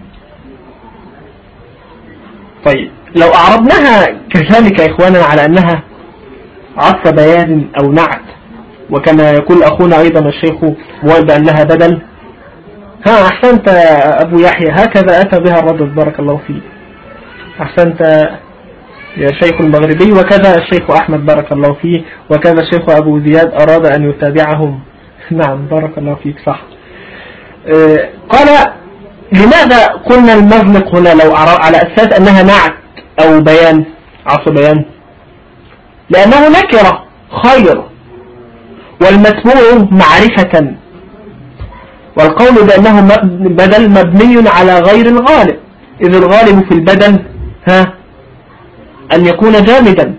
S1: طيب، لو أعربناها كذلك يا إخواننا على أنها عطف بيان أو نعت، وكما يقول أخونا أيضا الشيخ وائل بأنها بدل، ها أحسنت أبو يحيى، هكذا أتى بها الرجل بارك الله فيه. أحسنت يا شيخ المغربي، وكذا الشيخ أحمد بارك الله فيه، وكذا الشيخ أبو زياد أراد أن يتابعهم. نعم بارك الله فيك، صح. أه قال لماذا قلنا المزلق هنا لو على أساس أنها نعت أو بيان عطف بيان؟ لأنه نكرة خير، والمتبوع معرفة، والقول بأنه بدل مبني على غير الغالب، إذ الغالب في البدل ها أن يكون جامدا.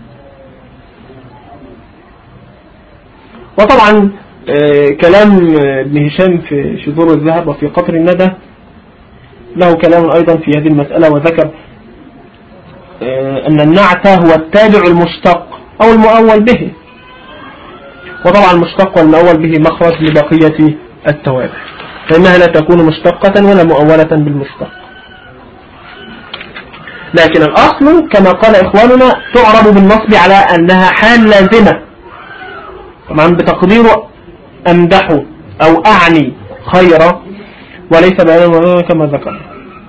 S1: وطبعا كلام ابن هشام في شذور الذهب وفي قطر الندى له كلام أيضا في هذه المسألة، وذكر أن النعت هو التابع المشتق أو المؤول به، وطبعا المشتق والمؤول به مخرج لبقية التوابع. فإنها لا تكون مشتقة ولا مؤولة بالمشتق. لكن الأصل كما قال إخواننا تعرب بالنصب على أنها حال لازمة، طبعا بتقدير أمدح أو أعني خيرا وليس بأنه كما ذكر.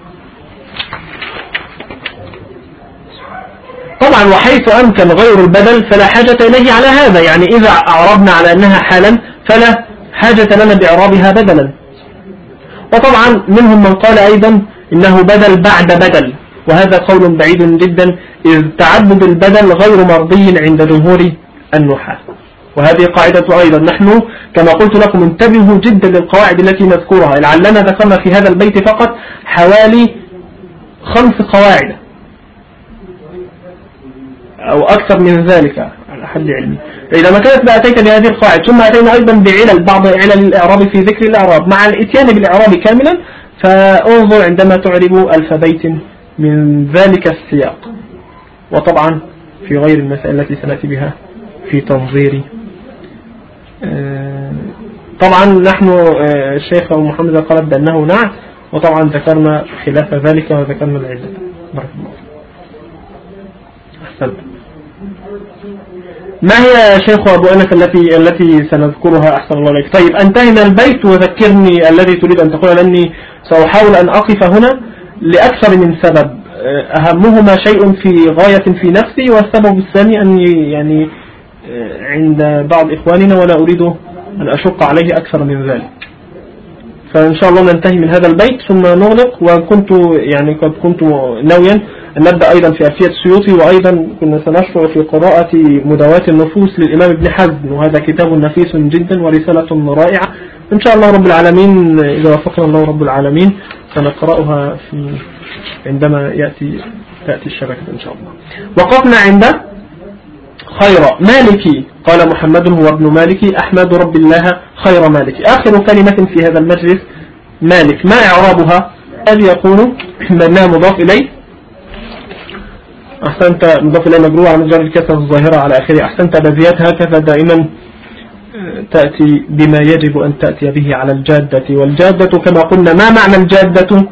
S1: طبعا وحيث أمكن غير البدل فلا حاجة إليه على هذا، يعني إذا أعربنا على أنها حالا فلا حاجة لنا بإعرابها بدلا. وطبعا منهم من قال أيضا إنه بدل بعد بدل، وهذا قول بعيد جدا، إذ تعدد البدل غير مرضي عند جمهور النحاة. وهذه قاعدة أيضا، نحن كما قلت لكم انتبهوا جدا للقواعد التي نذكرها، لعلنا ذكرنا في هذا البيت فقط حوالي خمس قواعد أو أكثر من ذلك على حد علمي. فإذا ما كانت أتيت بهذه القواعد ثم أتينا أيضا بعلل بعض علل الإعراب في ذكر الإعراب مع الإتيان بالإعراب كاملا، فانظر عندما تعرب ألف بيت من ذلك السياق. وطبعا في غير المسائل التي سنأتي بها في تنظير. طبعا نحن الشيخ محمد قال بأنه نعت، وطبعا ذكرنا خلاف ذلك وذكرنا العلة. بارك الله. أحسنت. ما هي شيخ أبو أنس التي التي سنذكرها؟ أحسن الله عليك. طيب انتهينا البيت وذكرني الذي تريد أن تقول، لأني سأحاول أن أقف هنا لأكثر من سبب، أهمهما شيء في غاية في نفسي، والسبب الثاني أن يعني عند بعض إخواننا ولا أريد أن أشق عليه أكثر من ذلك. فإن شاء الله ننتهي من هذا البيت ثم نغلق. وكنت يعني قد كنت ناويا أن نبدأ أيضا في ألفية السيوطي، وأيضا كنا سنشرع في قراءة مداواة النفوس للإمام ابن حزم، وهذا كتاب نفيس جدا ورسالة رائعة إن شاء الله رب العالمين. إذا وفقنا الله رب العالمين سنقرأها في عندما يأتي تأتي الشبكة إن شاء الله. وقفنا عند خير مالكي، قال محمد هو ابن مالكي أحمد رب الله خير مالكي. آخر كلمة في هذا المجلس مالك، ما إعرابها؟ الذي يقول بأنها مضاف إليه. أحسنت، مضاف إليه مجرور على مجرد الكسرة الظاهرة على آخره. أحسنت، بذيات هكذا دائما تأتي بما يجب أن تأتي به على الجادة. والجادة كما قلنا، ما معنى الجادة؟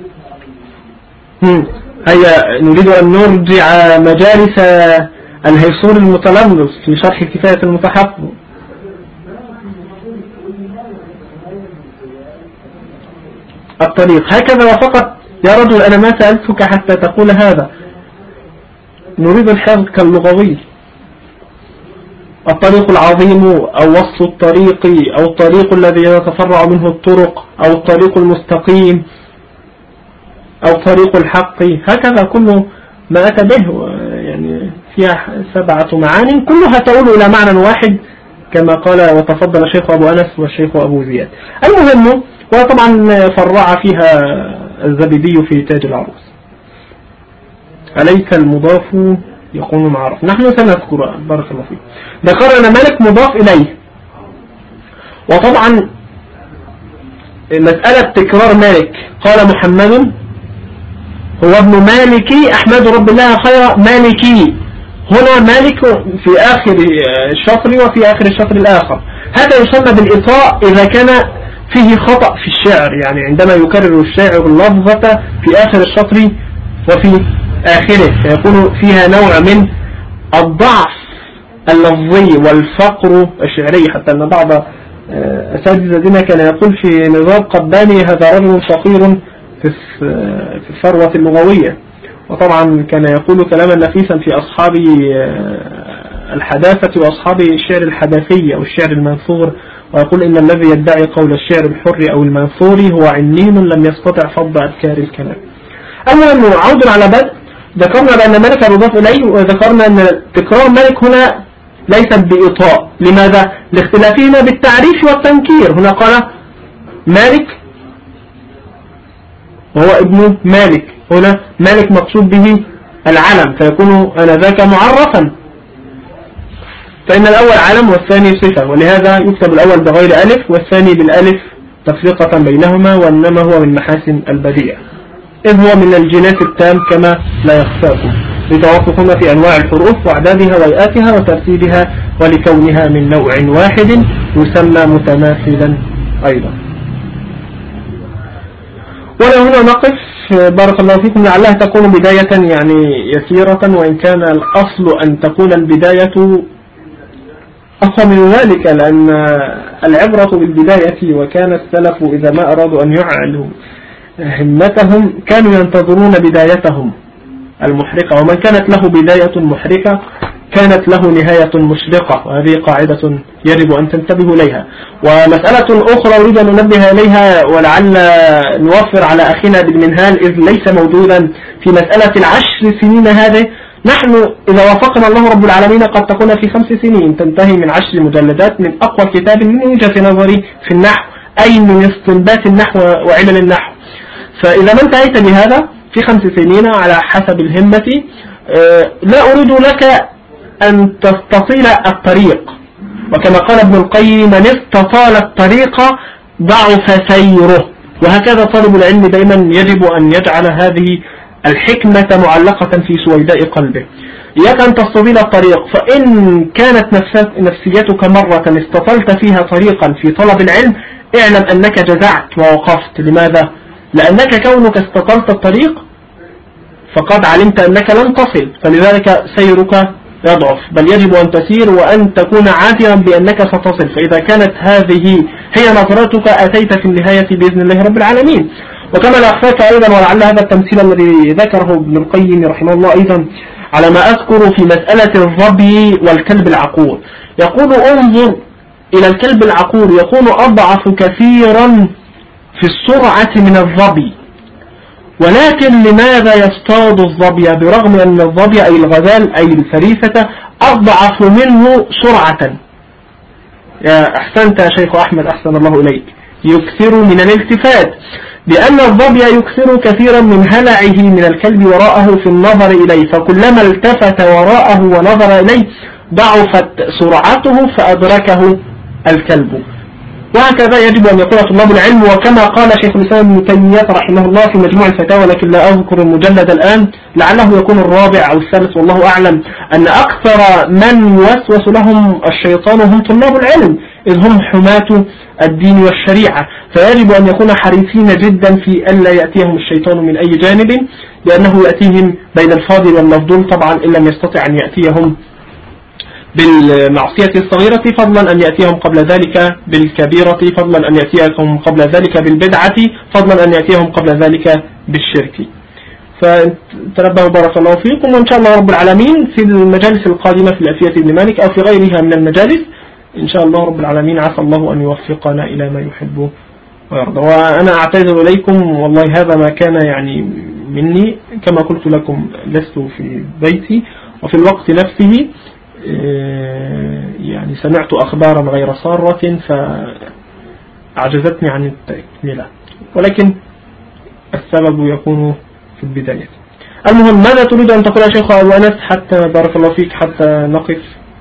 S1: هيا نريد أن نرجع مجالس الهيصور المتلمس في شرح كفاية المتحفظ. الطريق هكذا وفقط يا رجل، أنا ما سألتك حتى تقول هذا، نريد الحفظ كاللغوي. الطريق العظيم أو وصف الطريق أو الطريق الذي يتفرع منه الطرق أو الطريق المستقيم أو طريق الحق، هكذا كل ما أتى به، يعني فيها سبعة معاني كلها تؤول إلى معنى واحد كما قال وتفضل الشيخ أبو أنس والشيخ أبو زياد. المهم، وطبعا فرع فيها الزبيدي في تاج العروس. عليك المضاف يكون معرف، نحن سنذكر. بارك الله فيك. ذكرنا مالك مضاف إليه، وطبعا مسألة تكرار مالك، قال محمد هو ابن مالكي أحمد رب الله خير مالكي. هنا مالك في آخر الشطر وفي آخر الشطر الآخر، هذا يسمى بالإطاء إذا كان فيه خطأ في الشعر، يعني عندما يكرر الشاعر اللفظة في آخر الشطر وفي آخره، فيكون فيها نوع من الضعف اللفظي والفقر الشعري، حتى أن بعض أساتذتنا كان يقول في نظام قباني هذا رجل فقير في الثروة اللغوية. وطبعا كان يقول كلاما نفيسا في أصحاب الحداثة وأصحاب الشعر الحداثي أو الشعر المنثور، ويقول إن الذي يدعي قول الشعر الحر أو المنثور هو عنين لم يستطع فض أذكار الكلام. المهم، عود على بدء، ذكرنا بأن مالك مضاف إليه، وذكرنا أن تكرار مالك هنا ليست بإطاء. لماذا؟ لاختلافهما بالتعريف والتنكير. هنا قال مالك وهو ابن مالك، هنا مالك مقصود به العلم، فيكون آنذاك معرفا، فإن الأول علم والثاني صفة، ولهذا يكتب الأول بغير ألف والثاني بالألف تفرقة بينهما، وإنما هو من محاسن البديع، إذ هو من الجناس التام كما لا يخفاكم، لتوافقنا في أنواع الحروف وأعدادها وهيئاتها وترتيبها، ولكونها من نوع واحد يسمى متماثلا أيضا. ولا هنا نقف. بارك الله فيكم. لعلها تكون بداية يعني يسيرة، وإن كان الأصل أن تكون البداية أقوى من ذلك، لأن العبرة بالبداية. وكان السلف إذا ما أرادوا أن يعلوا همتهم كانوا ينتظرون بدايتهم المحرقة، ومن كانت له بداية محرقة كانت له نهاية مشرقة، وهذه قاعدة يجب أن تنتبهوا إليها. ومسألة أخرى أريد أن ننبه إليها، ولعل نوفر على أخينا بالمنهال إذ ليس موجودا في مسألة العشر سنين هذه. نحن إذا وافقنا الله رب العالمين قد تكون في خمس سنين تنتهي من عشر مجلدات من أقوى كتاب من وجهة نظري في النحو، أي من استنبات النحو وعلم النحو. فإذا ما انتهيت بهذا في خمس سنين على حسب الهمة، لا أريد لك أن تستطيل الطريق، وكما قال ابن القيم: من استطال الطريق ضعف سيره. وهكذا طالب العلم دائما يجب أن يجعل هذه الحكمة معلقة في سويداء قلبه. إياك أن تستطيل الطريق، فإن كانت نفسيتك مرة استطلت فيها طريقا في طلب العلم اعلم أنك جزعت ووقفت. لماذا؟ لأنك كونك استطلت الطريق فقد علمت أنك لن تصل، فلذلك سيرك يضعف، بل يجب أن تسير وأن تكون عاترا بأنك ستصل. فإذا كانت هذه هي نظرتك أتيت في النهاية بإذن الله رب العالمين. وكما لا أخفاك أيضا، ولعل هذا التمثيل الذي ذكره ابن القيم رحمه الله أيضا على ما أذكر في مسألة الظبي والكلب العقور، يقول: انظر إلى الكلب العقور يكون أضعف كثيرا في السرعة من الظبي، ولكن لماذا يصطاد الظبي برغم أن الظبي أي الغزال أي الفريسة أضعف منه سرعة؟ يا أحسنت يا شيخ أحمد، أحسن الله إليك. يكثر من الالتفات، لأن الظبي يكثر كثيرا من هلعه من الكلب وراءه في النظر إليه، فكلما التفت وراءه ونظر إليه ضعفت سرعته فأدركه الكلب. وهكذا يجب أن يكون طلاب العلم. وكما قال شيخ الإسلام ابن تيمية رحمه الله في مجموع الفتاوى، لكن لا أذكر المجلد الآن، لعله يكون الرابع أو الثالث والله أعلم، أن أكثر من يوسوس لهم الشيطان هم طلاب العلم، إذ هم حماة الدين والشريعة. فيجب أن يكون حريصين جدا في ألا يأتيهم الشيطان من أي جانب، لأنه يأتيهم بين الفاضل والمفضول طبعا، إن لم يستطع أن يأتيهم بالمعصية الصغيرة فضلا أن يأتيهم قبل ذلك بالكبيرة، فضلا أن يأتيهم قبل ذلك بالبدعة، فضلا أن يأتيهم قبل ذلك بالشرك. فتنبهوا بارك الله فيكم. وإن شاء الله رب العالمين في المجالس القادمة في الألفية ابن مالك أو في غيرها من المجالس إن شاء الله رب العالمين عسى الله أن يوفقنا إلى ما يحب ويرضى. وأنا أعتذر إليكم والله، هذا ما كان يعني مني. كما قلت لكم لست في بيتي، وفي الوقت نفسه يعني سمعت أخبارا غير سارة فأعجزتني عن التكملة، ولكن السبب يكون في البداية. المهم، ماذا تريد أن تقول يا شيخ أبو أنس حتى بارك الله فيك حتى نقف؟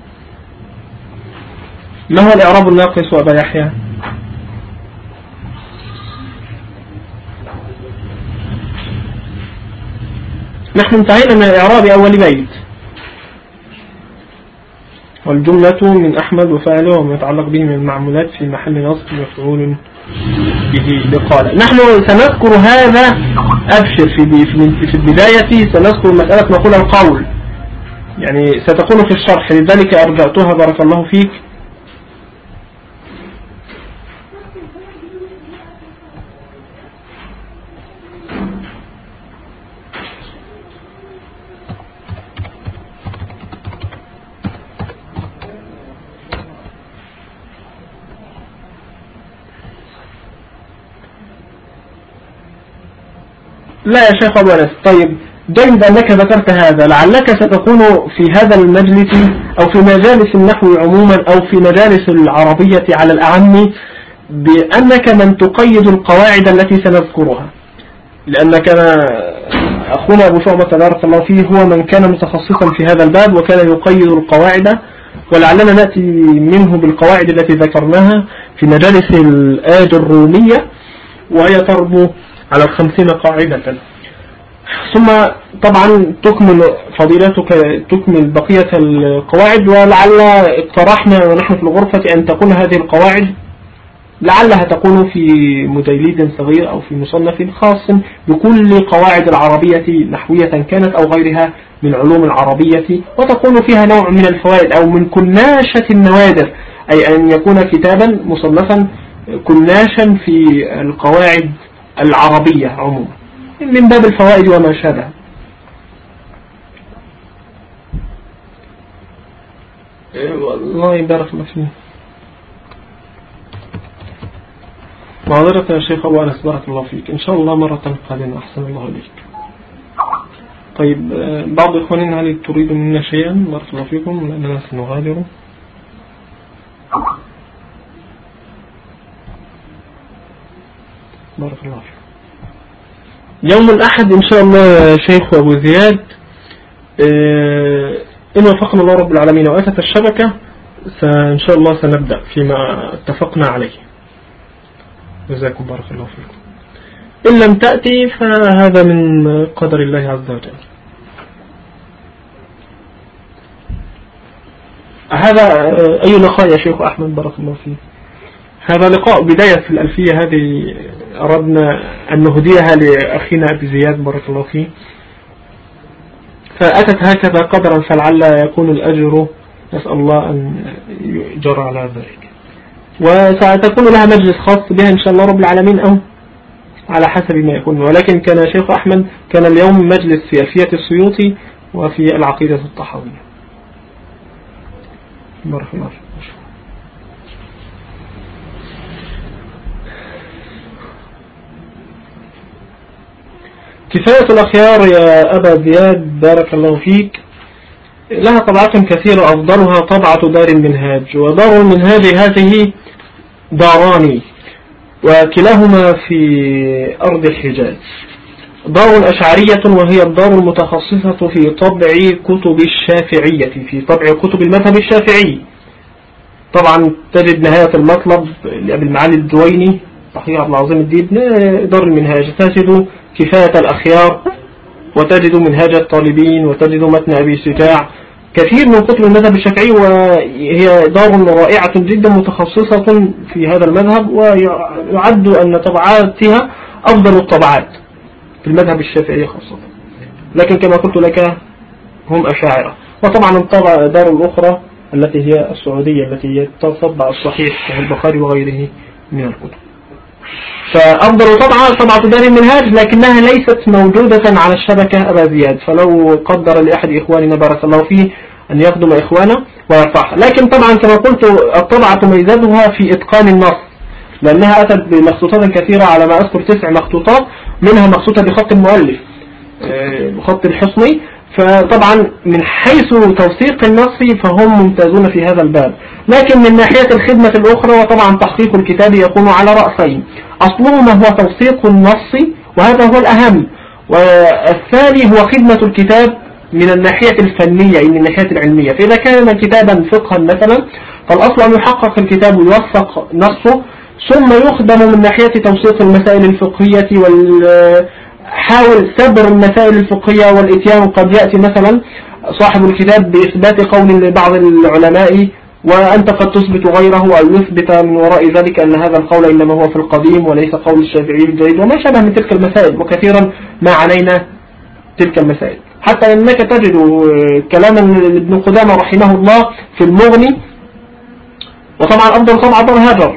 S1: ما هو الإعراب الناقص وأبا يحيى؟ نحن انتهينا من إعراب أول بيت، والجملة من أحمد وفاعله وما يتعلق به من المعمولات في محل نصب مفعول به بقال. نحن سنذكر هذا، أبشر في في البداية سنذكر مسألة نقول القول، يعني ستكون في الشرح، لذلك أرجعتها بارك الله فيك. لا يا شيخ أبو أنس، طيب جيد أنك ذكرت هذا. لعلك ستكون في هذا المجلس أو في مجالس النحو عموما أو في مجالس العربية على الأعم بأنك من تقيد القواعد التي سنذكرها، لأن كان أخونا أبو شعبة بارك الله فيه هو من كان متخصصا في هذا الباب وكان يقيد القواعد، ولعلنا نأتي منه بالقواعد التي ذكرناها في مجالس الآج الرومية، وهي تربو على الخمسين قاعدة. ثم طبعا تكمل فضيلتك تكمل بقية القواعد، ولعل اقترحنا ونحن في الغرفة أن تكون هذه القواعد لعلها تكون في مجلد صغير أو في مصنف خاص بكل قواعد العربية نحوية كانت أو غيرها من علوم العربية، وتكون فيها نوع من الفوائد أو من كناشة النوادر، أي أن يكون كتابا مصنفا كناشا في القواعد العربية عموما من باب الفوائد وما شابه. والله يبارك الله فيه. معذرة يا شيخ أبو أنس بارك الله فيك، إن شاء الله مرة قادمة أحسن الله إليك. طيب بعض إخواننا هل تريد منا شيئا؟ بارك الله فيكم لأننا سنغادر. بارك الله فيكم. يوم الأحد إن شاء الله يا شيخ أبو زياد، إن وفقنا الله رب العالمين وأتت الشبكة فإن شاء الله سنبدأ فيما اتفقنا عليه. جزاكم بارك الله فيكم. إن لم تأتي فهذا من قدر الله عز وجل. هذا أي لقاء يا شيخ أحمد بارك الله فيك؟ هذا لقاء بداية في الألفية هذه، أردنا أن نهديها لأخينا أبي زياد بارك الله فيه، فأتت هكذا قدرا فلعل يكون الأجر، نسأل الله أن يجر على ذلك. وستكون لها مجلس خاص بها إن شاء الله رب العالمين أو على حسب ما يكون. ولكن كان شيخ أحمد كان اليوم مجلس في ألفية السيوطي وفي العقيدة الطحاوية. بارك الله فيك. كفاية الأخيار يا أبا زياد بارك الله فيك لها طبعات كثيرة، أفضلها طبعة دار المنهاج. ودار المنهاج هذه داران وكلاهما في أرض الحجاز. دار أشعرية وهي الدار المتخصصة في طبع كتب الشافعية، في طبع كتب المذهب الشافعي. طبعا تجد نهاية المطلب لأبي المعالي الدويني صحيح العظيم الدين، دار المنهاج تجد كفاية الأخيار، وتجد منهاج الطالبين، وتجد متن أبي سجاع، كثير من كتب المذهب الشافعي، وهي دار رائعة جدا متخصصة في هذا المذهب، ويعد أن طبعاتها أفضل الطبعات في المذهب الشافعي خاصة. لكن كما قلت لك هم أشاعرة. وطبعا الطبعة دار الأخرى التي هي السعودية التي تطبع الصحيح في البخاري وغيره من الكتب. فأفضل طبعة طبعة دار المنهاج، لكنها ليست موجودة على الشبكة أبا زياد، فلو قدر لأحد إخواننا بارك الله فيه أن يخدم إخوانا ويرفعها. لكن طبعا كما قلت الطبعة ميزتها في إتقان النص، لأنها أتت بمخطوطات كثيرة على ما أذكر تسع مخطوطات، منها مخطوطة بخط المؤلف بخط الحصني. فطبعا من حيث توثيق النص فهم ممتازون في هذا الباب. لكن من ناحية الخدمة الأخرى وطبعا تحقيق الكتاب يكون على رأسين، أصلهما هو توثيق النص وهذا هو الأهم، والثاني هو خدمة الكتاب من الناحية الفنية من الناحية العلمية. فإذا كان كتابا فقها مثلا فالأصل أن يحقق الكتاب ويوثق نصه، ثم يخدم من ناحية توثيق المسائل الفقهية وال حاول سبر المسائل الفقهية والإتيان. قد يأتي مثلا صاحب الكتاب بإثبات قول لبعض العلماء وأنت قد تثبت غيره، أو يثبت من وراء ذلك أن هذا القول إنما هو في القديم وليس قول الشافعي الجديد وما شابه من تلك المسائل. وكثيرا ما عنينا تلك المسائل، حتى أنك تجد كلاما ابن قدامة رحمه الله في المغني. وطبعا أفضل طبعا دار هاجر.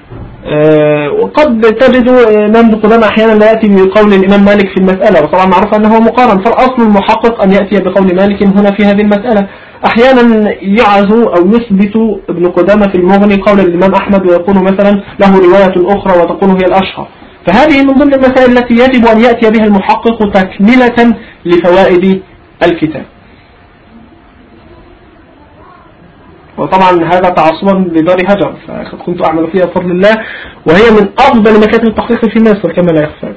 S1: وقد تجد الإمام ابن قدامة أحيانا لا يأتي بقول الإمام مالك في المسألة، وطبعا معروف أنه مقارن، فالأصل المحقق أن يأتي بقول مالك هنا في هذه المسألة. أحيانا يعزو أو يثبت ابن قدامة في المغني قول الإمام أحمد ويكون مثلا له رواية أخرى وتكون هي الأشهر. فهذه من ضمن المسائل التي يجب أن يأتي بها المحقق تكملة لفوائد الكتاب. وطبعا هذا تعصبا لدار هجر، فقد كنت أعمل فيها بفضل الله، وهي من أفضل مكاتب التحقيق في مصر كما لا يخفى.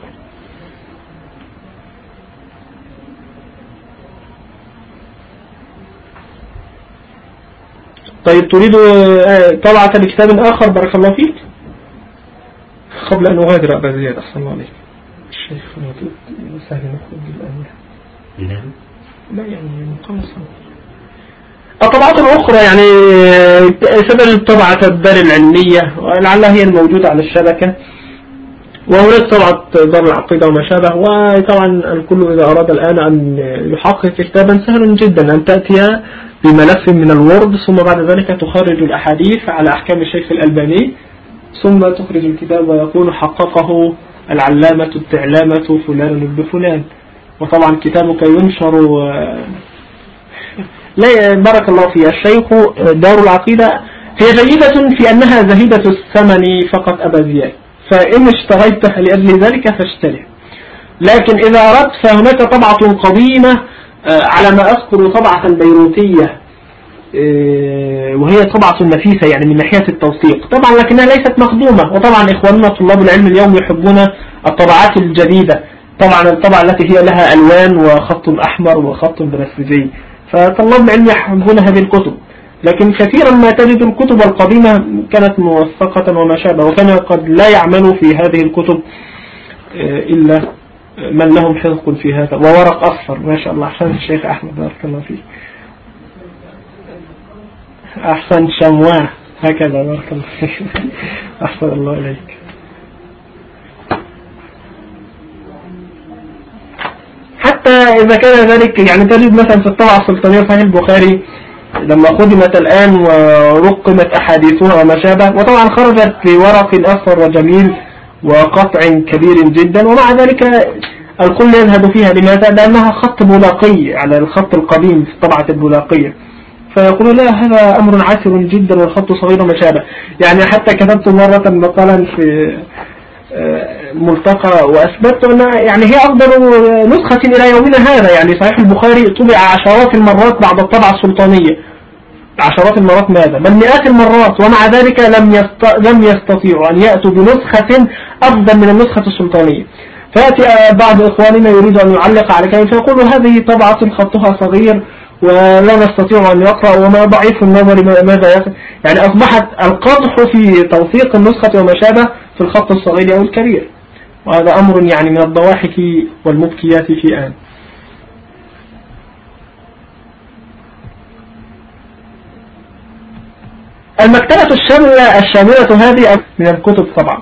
S1: طيب تريد طبعة لكتاب آخر بارك الله فيك؟ قبل أن أغادر أبا زياد أحسن الله عليك. الشيخ سهل نخرج الآن. نعم. لا يعني مقام الصلاة. الطبعات الأخرى يعني سبب الطبعة الدار العلمية ولعلها هي الموجودة على الشبكة، وهناك طبعة دار العقيدة وما شابه. وطبعا الكل إذا أراد الآن أن يحقق كتابا سهل جدا أن تأتي بملف من الوورد، ثم بعد ذلك تخرج الأحاديث على أحكام الشيخ الألباني، ثم تخرج الكتاب ويكون حققه العلامة التعلامة فلان ابن فلان. وطبعا كتابك ينشر لا بارك الله فيها. الشيخ دار العقيدة هي جيدة في أنها زهيدة الثمن فقط أبا زياد، فإن اشتريت لأجل ذلك فاشتري. لكن إذا أردت فهناك طبعة قديمة على ما أذكر طبعة بيروتية، وهي طبعة نفيسة يعني من ناحية التوثيق طبعا، لكنها ليست مخدومة. وطبعا إخواننا طلاب العلم اليوم يحبون الطبعات الجديدة، طبعا الطبعة التي هي لها ألوان وخط أحمر وخط بنفسجي، فطلاب العلم يحبون هذه الكتب. لكن كثيرا ما تجد الكتب القديمة كانت موثقة وما شابه، وكان قد لا يعمل في هذه الكتب إلا من لهم حذق في هذا، وورق أصفر ما شاء الله. أحسن الشيخ أحمد بارك الله فيه، أحسن شمواه هكذا بارك الله فيك. أحسن الله إليك. حتى إذا كان ذلك يعني تجد مثلا في الطبعة السلطانية صحيح البخاري لما خدمت الآن ورقمت أحاديثها وما شابه، وطبعا خرجت في ورق أصفر وجميل وقطع كبير جدا، ومع ذلك الكل يذهب فيها. لماذا؟ لأنها خط بولاقي على الخط القديم في الطبعة البولاقية، فيقول لا هذا أمر عسر جدا والخط صغير وما شابه. يعني حتى كتبت مرة مقالا في ملتقى وأثبتت أن يعني هي أفضل نسخة إلى يومنا هذا. يعني صحيح البخاري طبع عشرات المرات بعد الطبعة السلطانية، عشرات المرات ماذا بل مئات المرات، ومع ذلك لم يست... لم يستطيعوا أن يأتوا بنسخة أفضل من النسخة السلطانية. فيأتي بعض إخواننا يريد أن يعلق على كلام فيقول هذه طبعة خطها صغير ولا نستطيع أن يقرأ وما ضعيف النظر ماذا يفعل. يعني أصبحت القدح في توثيق النسخة وما شابه في الخط الصغير أو الكبير، وهذا أمر يعني من الضواحك والمبكيات في آن. المكتبة الشاملة الشاملة هذه من الكتب طبعا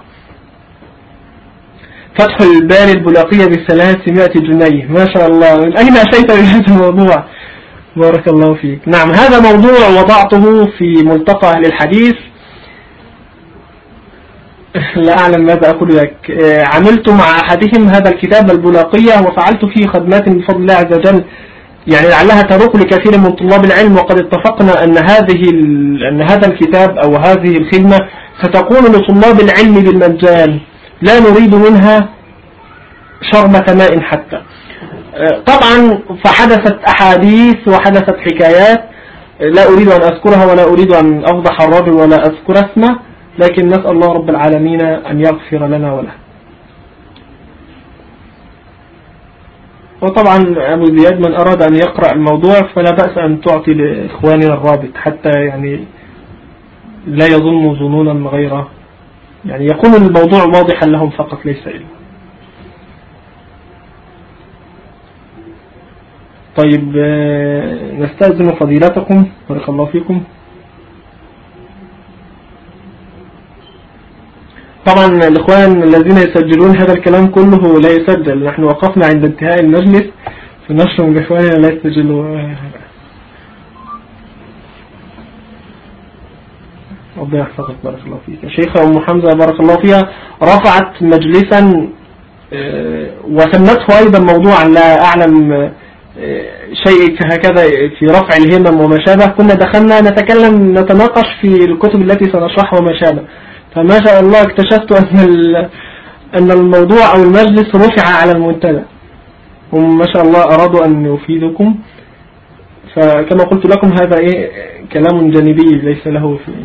S1: فتح الباري البلاقية بثلاثمائة جنيه ما شاء الله. من أين أتيت بهذا الموضوع؟ بارك الله فيك. نعم هذا موضوع وضعته في ملتقى أهل الحديث، لا أعلم ماذا أقول لك. عملت مع أحدهم هذا الكتاب البلاقية وفعلت فيه خدمات بفضل الله عز وجل، يعني لعلها تروق لكثير من طلاب العلم. وقد اتفقنا أن هذه أن هذا الكتاب أو هذه الخدمة ستكون لطلاب العلم بالمجان، لا نريد منها شربة ماء حتى. طبعا فحدثت أحاديث وحدثت حكايات لا أريد أن أذكرها ولا أريد أن أفضح الرجل ولا أذكر اسمه، لكن نسأل الله رب العالمين أن يغفر لنا وله. وطبعا أبو زياد من أراد أن يقرأ الموضوع فلا بأس أن تعطي لإخواننا الرابط حتى يعني لا يظن ظنونا غيره، يعني يكون الموضوع واضحا لهم فقط ليس إلا. طيب نستأذن فضيلتكم بارك الله فيكم. طبعا الإخوان الذين يسجلون هذا الكلام كله لا يسجل، نحن وقفنا عند انتهاء المجلس فنشر من إخواننا لا يسجلوا. ربنا يحفظك بارك الله فيك. شيخة أم حمزة بارك الله فيها رفعت مجلسا وسمته أيضا موضوعا لا أعلم شيء هكذا في رفع الهمم وما شابه. كنا دخلنا نتكلم نتناقش في الكتب التي سنشرحها وما شابه، فما شاء الله اكتشفت أن أن الموضوع أو المجلس رفع على المنتدى، هم ما شاء الله أرادوا أن يفيدكم. فكما قلت لكم هذا إيه كلام جانبي ليس له في.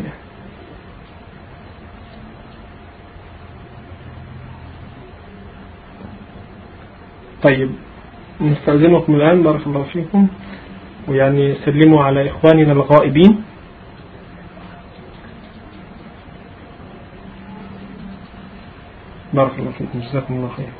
S1: طيب نستأذنكم الآن بارك الله فيكم، ويعني سلموا على إخواننا الغائبين. بارك الله فيكم جزاكم الله خير.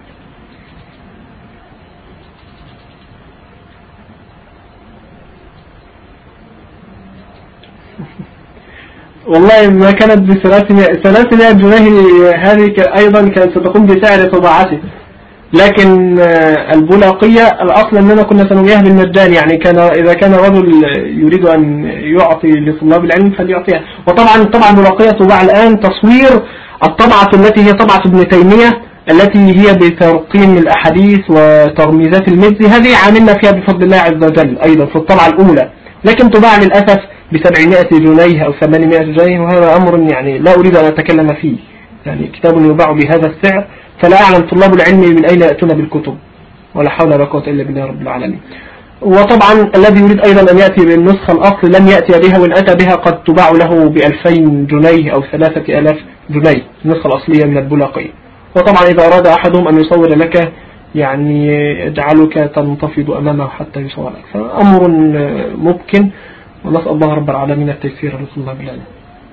S2: والله ما كانت بثلاثمائة ثلاثمائة جنيه، هذه أيضا كانت ستقوم بسعر طباعته. لكن البلاقية الأصل أننا كنا سنويها بالمجان، يعني كان إذا كان رجل يريد أن يعطي لطلاب العلم فليعطيها. وطبعا طبعا بلاقية طباع الآن تصوير الطبعة التي هي طبعة ابن تيمية التي هي بترقيم الأحاديث وترميزات المزي، هذه عاملنا فيها بفضل الله عز وجل أيضا في الطبعة الأولى. لكن طباع للأسف بسبعمائة جنيه أو ثمانمائة جنيه، وهذا أمر يعني لا أريد أن أتكلم فيه، يعني كتاب يباع بهذا السعر، فلا أعلم طلاب العلم من أين يأتون بالكتب، ولا حول ولا قوة إلا بالله رب العالمين. وطبعا الذي يريد أيضا أن يأتي بالنسخة الأصل لن يأتي بها، وإن أتى بها قد تباع له بألفين جنيه أو ثلاثة ألاف جنيه النسخة الأصلية من البلاقية. وطبعا إذا أراد أحدهم أن يصور لك يعني يجعلك تنتفض أمامه حتى يصور لك، فأمر ممكن، ونسأل الله رب العالمين التيسير لطلاب العلم.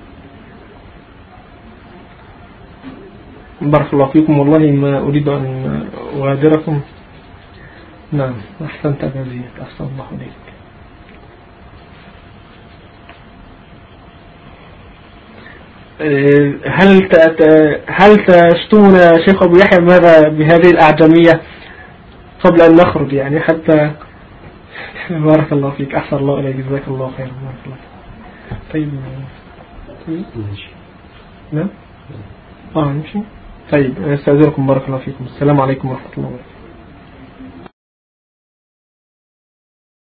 S2: بارك الله فيكم، والله ما أريد أن أغادركم. نعم أحسنت أبا زيد، أحسن الله عليك. هل هل تشتمنا شيخ أبو يحيى بهذا بهذه الأعجمية قبل أن نخرج يعني حتى؟ بارك الله فيك، أحسن الله إليك، جزاك الله خير. بارك الله فيك. طيب نعم آه نمشي. طيب أستاذنكم، بارك الله فيكم، السلام عليكم ورحمة الله وبركاته.